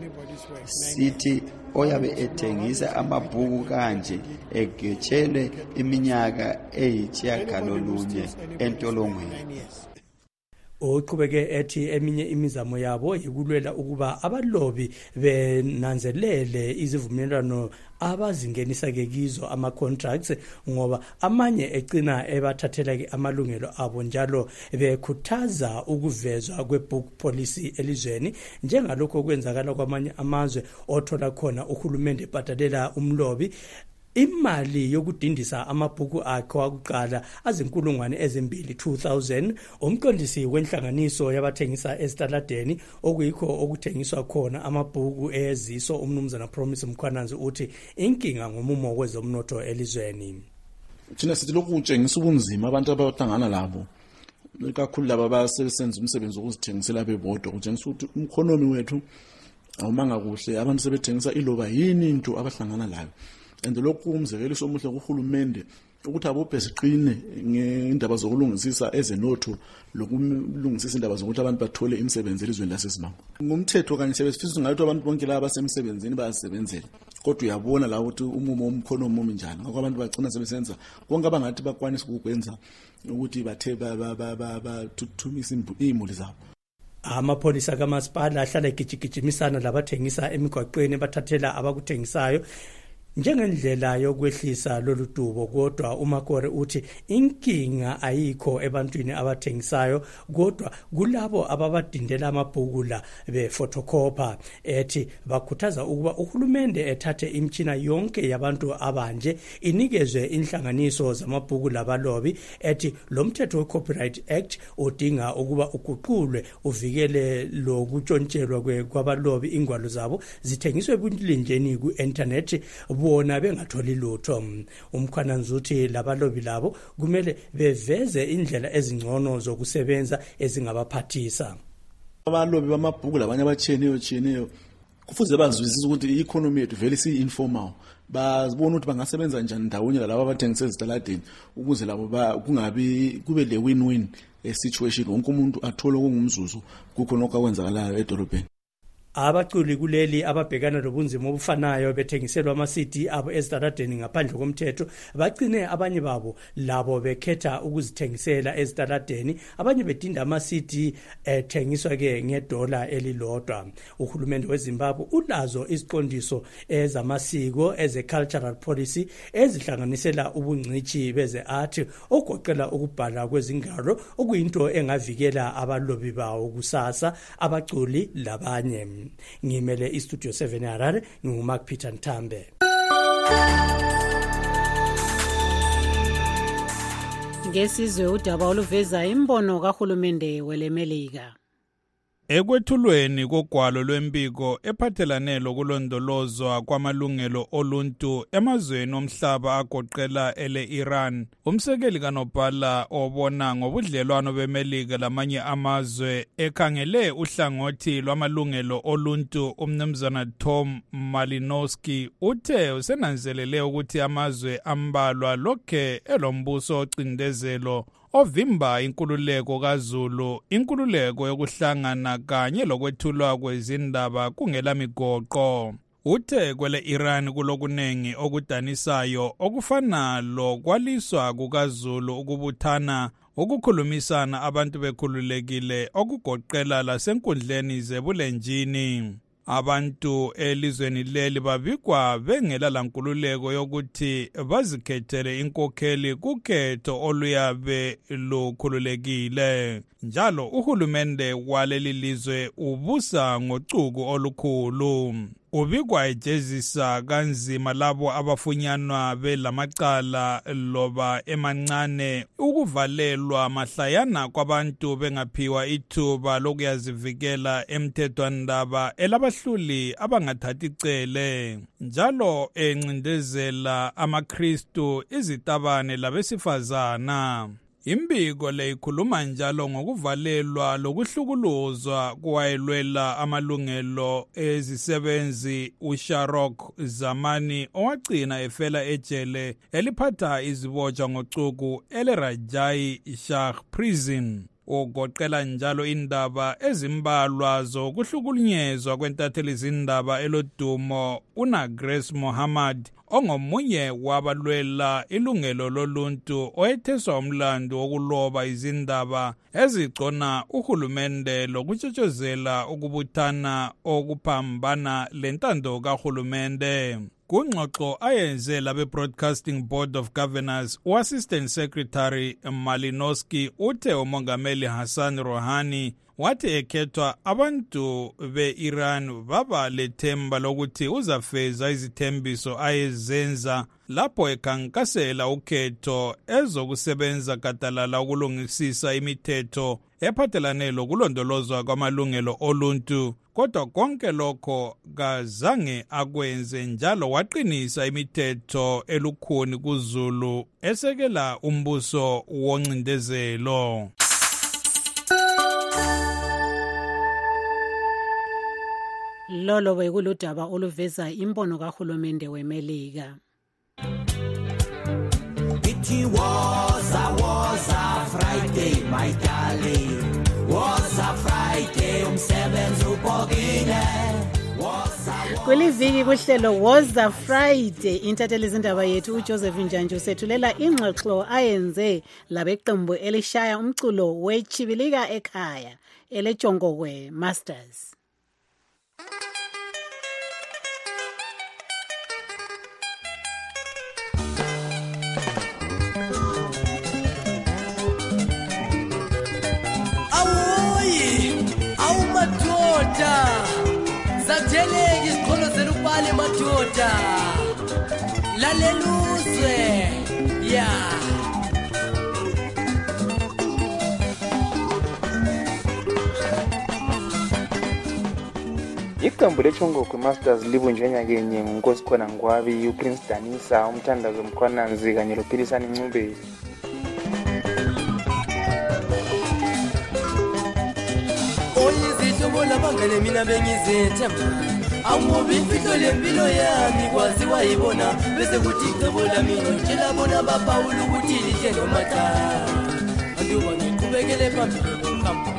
Sithi oyabe ethengisa amabhuku kanje egetshelwe iminyaka eyisitshiyagalolunye entolongweni. Uqhubeke ethi eminye imizamo yabo yikulwela ukuba abalobi benanzelele izivumelwano abazingenisa kizo ama-contracts ngoba amanye ecina ebathathela amalungelo abo njalo bekhuthaza ukuvezwa kwe-book policy elizweni njengalokho okwenzakala kwamanye amazwe othola khona uhulumende ebhadalela umlobi imali yokudindisa amabhuku akhe wakuqala azinkulungwane ezimbili 2000. Umqondisi wenhlanganiso yabathengisa ezitaladeni okuyikho okuthengiswa khona amabhuku eziso umnumzana Promise Mkhwananzi uthi inkinga ngomumo kwezomnotho elizweni. Thina sithi lokhu kutshengisa ubunzima abantu abahlangana labo kakhulu laba abasebenza umsebenzi wokuzithengisela bebodwa kutshengisa ukuthi umkhonomi wethu awumanga kuhle. Abantu sebethengisa iloba yini into abahlangana layo. And lokhu umzekeliso omuhle kuhulumende ukuthi abophe siqine ngendaba zokulungisisa ezenotho lokulungisisa indaba zokuthi abantu bathole imisebenzi elizweni laseZimbabwe. Ngumthetho kanye sebesifisa ngathi abantu bonke laba basemsebenzini bayasebenzela, kodwa uyabona la ukuthi umumo omkhono omumo njani, ngakho abantu bagcina sebesenza konke abangathi bakwanisa ukukwenza ukuthi bathe bathuthumisa imuli zabo. Amapholisa kamasipala ahlala egijigijimisana labathengisa emigwaqweni bathathela abakuthengisayo njengendlela yokwehlisa lolu dubo, kodwa uMakore uthi inkinga ayikho ebantwini abathengisayo kodwa kulabo ababadindela amabhuku la befotokopa. Ethi bakhuthaza ukuba uhulumende ethathe imtshina yonke yabantu abanje inikezwe inhlanganiso zamabhuku labalobi. Ethi lo mthetho we-Copyright Act udinga ukuba uguqulwe uvikele lokutshontshelwa kwabalobi ingwalo zabo zithengiswe ebulenjeni ku-internet bona bengatholi lutho. Umkhwananzuthi labalobi labo kumele beveze indlela ezingcono zokusebenza ezingabaphathisa. Abalobi bamabhuku labanye abatshiyeneyo kufuze bazwisise ukuthi i-economy yethu vele si-informal, bazibona ukuthi bangasebenza njani ndawonye lalabo abathengisa ezitaladeni ukuze labo kungabi kube le win-win situation, wonke umuntu athole okungumzuzu kukho nokho akwenzakalayo edolobheni. Abaculi kuleli ababhekana lobunzima obufanayo bethengiselwa ama-CD abo ezitaladeni ngaphandle komthetho bagcine abanye babo labo bekhetha ukuzithengisela ezitaladeni, abanye bedinda ama-CD ethengiswa ke $1 elilodwa. Uhulumende weZimbabwe ulazo iziqondiso ezamasiko eze-cultural policy ezihlanganisela ubungcithi beze-art ogoqela ukubhala kwezingalo okuyinto engavikela abalobi bawo kusasa, abaculi labanye. Ngimele iStudio 7 Harare, nginguMark Peter Ntambe. Ngesizwe udaba oluveza imbono kahulumende welemelika. Ekwethulweni kogwalo lwempiko ephathelane lokulondolozwa kwamalungelo oluntu emazweni omhlaba agoqela ele-Iran, umsekeli kanobhala obona ngobudlelwano bemelika lamanye amazwe ekhangele uhlangothi lwamalungelo oluntu umnumzana Tom Malinowski uthe usenanzelele ukuthi amazwe ambalwa lokhe elombuso ocindezelo ovimba inkululeko kaZulu, inkululeko yokuhlangana kanye lokwethulwa kwezindaba kungela migoqo. Uthe kwele Iran kulokunengi okudanisayo okufana lokwaliswa kukaZulu ukubuthana, ukukhulumisana abantu bekhululekile okugoqela lasenkundleni zebulenjini. Abantu elizweni leli babikwa bengela lankululeko yokuthi bazikhethele inkokheli kukhetho oluyabe lukhululekile. Njalo uhulumende waleli lizwe ubusa ngocuku olukhulu. Ubikwa ejezisa kanzima labo abafunyanwa belamacala loba emancane, ukuvalelwa mahlayana kwabantu bengaphiwa ithuba lokuyazivikela emthethwandaba elabahluli abangathathi icele, njalo encindezela amaKristu, izitabane labesifazana. Imbiko le ikhuluma njalo ngokuvalelwa lokuhlukuluzwa kwayelwela amalungelo ezisebenzi uSharok Zamani owagcina efela ejele eliphatha izibotshwa ngocuku ele-Rajai Shah Prison. Ugoqela njalo indaba ezimbalwa zokuhlukunyezwa kwentatheli zindaba elodumo uNagres Mohammad, ongomunye wabalwela ilungelo loluntu oyetheswa umlando wokuloba izindaba ezigcona uhulumende lokutshotshozela ukubuthana okuphambana lentando kahulumende. Kungxoxo ayenze labe Broadcasting Board of Governors, u-Assistant Secretary Malinowski uthe uMongameli Hassan Rouhani wathi ekhethwa abantu be-Iran baba lethemba lokuthi uzafeza izithembiso ayezenza lapho ekhankasela ukhetho ezokusebenza gadalala ukulungisisa imithetho ephathelane lokulondolozwa kwamalungelo oluntu. Kodwa konke lokho kazange akwenze, njalo waqinisa imithetho elukhuni kuZulu esekela umbuso woncindezelo. Lolo bekuludaba oluveza imbono kahulumende wemelika. ukuthi was a Friday my darling, was a Friday umsebenzi ubhokile. Kuliviki kuhlelo was a Friday intatheli izindaba yethu uJoseph Njanje usethulela ingxoxo ayenze labeqembu elishaya umculo wechibilika ekhaya eleJongokwe Masters. Madoda zatheleke iziqholo zelubale madoda laleluzwe ya iqembu leJongokwe Masters libunjwe nyakenye nguNkosi khona Ngwabi, uPrince Danisa, umthandazo Mkhwananzi kanye loPhilisani Ncube. Oyizihlobo labangane mina bengizethemba angoba imfihlo lempilo yami kwaziwa yibona bese kuthi icebo lami ngitshela bona baphawula ukuthi lihle noma cha anduba ngiqhubekele phambili ngokuhamba.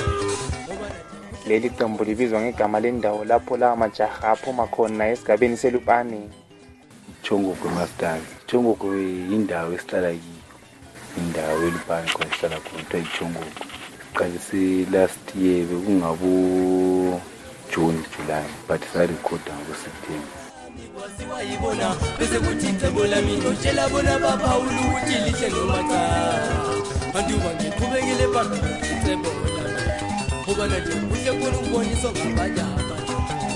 Leli qembu libizwa ngegama lendawo lapho la majaha aphuma khona esigabeni selupane. Jongokwe Masters. Jongokwe indawo esihlala kiyo, indawo elupane khona esihlala khona kuthiwa iJongokwe. Qalise last year bekungabo June July but sarekhoda ngoSeptember. Kwaziwa yibona bese kuthi icebo lami ngitshela bona baphawula ukuthi lihle noma cha anduba ngiqhubekele phambili icebo lami ngoba nje kuhle khona ukubonisa ngabanye abantu.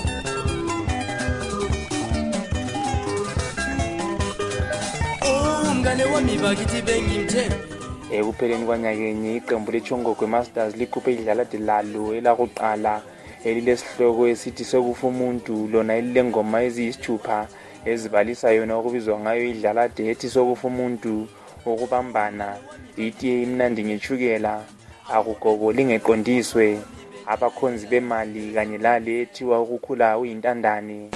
Umngane wami bakithi bengimthemba. Ekupheleni kwanyakenye iqembu leJongokwe Masters likhuphe idlalade lalo elakuqala elilesihloko esithi sokufa umuntu, lona elilengoma eziyisithupha ezibalisa yona okubizwa ngayo idlalade ethi sokufa umuntu, ukubambana, itiye imnandi ngechukela, akugogo lingeqondiswe, abakhonzi bemali kanye lale ethiwa ukukhula uyintandane.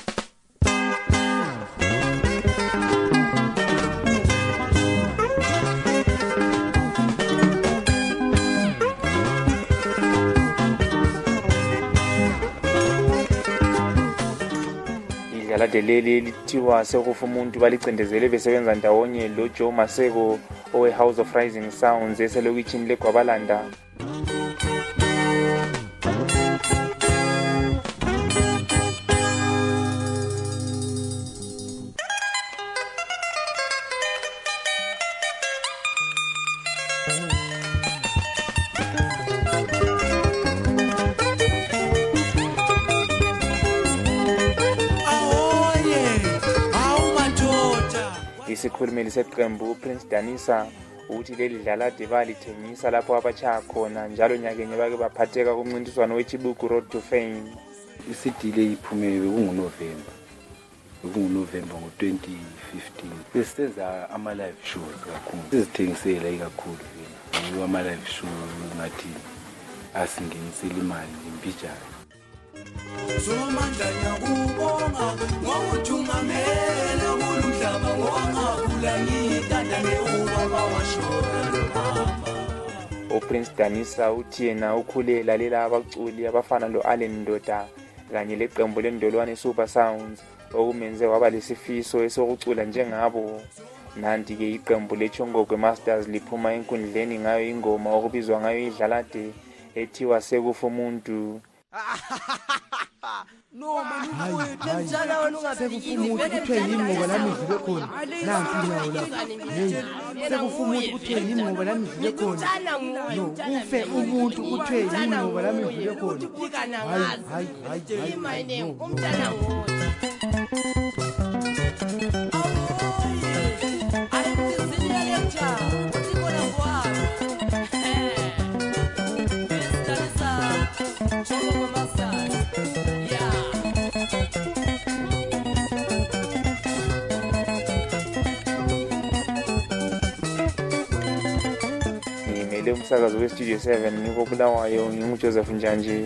Idlalade leli lithiwa sokufa umuntu balicindezele besebenza ndawonye lo Joe Maseko owe House of Rising Sounds eselokishini leGwabalanda. Isikhulumeli seqembu uPrince Danisa uthi leli dlalade balithengisa lapho abachaya khona njalo nyakenye bake baphatheka kumncintiswano weChibuku Road to Fame. iCD le iphume bekunguNovember ngo-2015 besenza ama-live shows kakhulu, sizithengisela ikakhulu yiwo ama-live show ngathi asingenisela imali impijana. Somandla ngiyakubonga ngokuthungamela kulumhlaba ngowakhula ngithandane ubaba washona lomama. uPrince Danisa uthi yena ukhule lalela abaculi abafana lo-Allen Ndoda kanye leqembu lendolwane Super Sounds okumenze waba lesifiso esokucula njengabo. Nanti-ke iqembu leJongokwe Masters liphuma enkundleni ngayo ingoma okubizwa ngayo idlalade ethiwa sekufa umuntu. No manje njalo wena ungafikile kuthiwe yini ngoba lami ngivile khona nansi inyawo la hey sekufa umuntu kuthiwe yini ngoba lami ngivile khona no kufe umuntu kuthiwe yini ngoba lami ngivile khona hayi umntana ngoba ngimele umsakazo weStudio 7 ngiko Bulawayo nginguJoseph Njanje.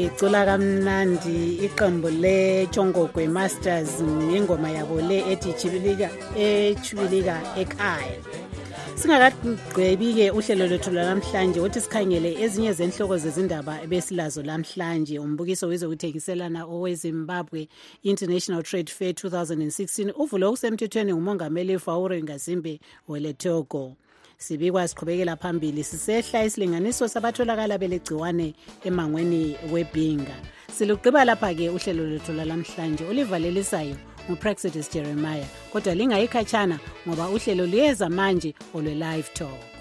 licula kamnandi iqembu leTshongogwe Masters ngengoma yabo le ethi Chibilika ekhaya. Singakagqibi-ke uhlelo lwethu lwanamhlanje uthi sikhangele ezinye zenhloko zezindaba ebesilazo namhlanje. Umbukiso wezokuthengiselana oweZimbabwe International Trade Fair 2016 uvule okusemthethweni ngumongameli Faure Ngazimbe weLethogo. Sibikwa siqhubekela phambili sisehla isilinganiso sabatholakala belegciwane emangweni weBhinga. Silugqiba lapha-ke uhlelo lwethu lwalamhlanje olivalelisayo nguPraxidis Jeremiah, kodwa lingayikhatshana ngoba uhlelo liyeza manje olwe-live talk.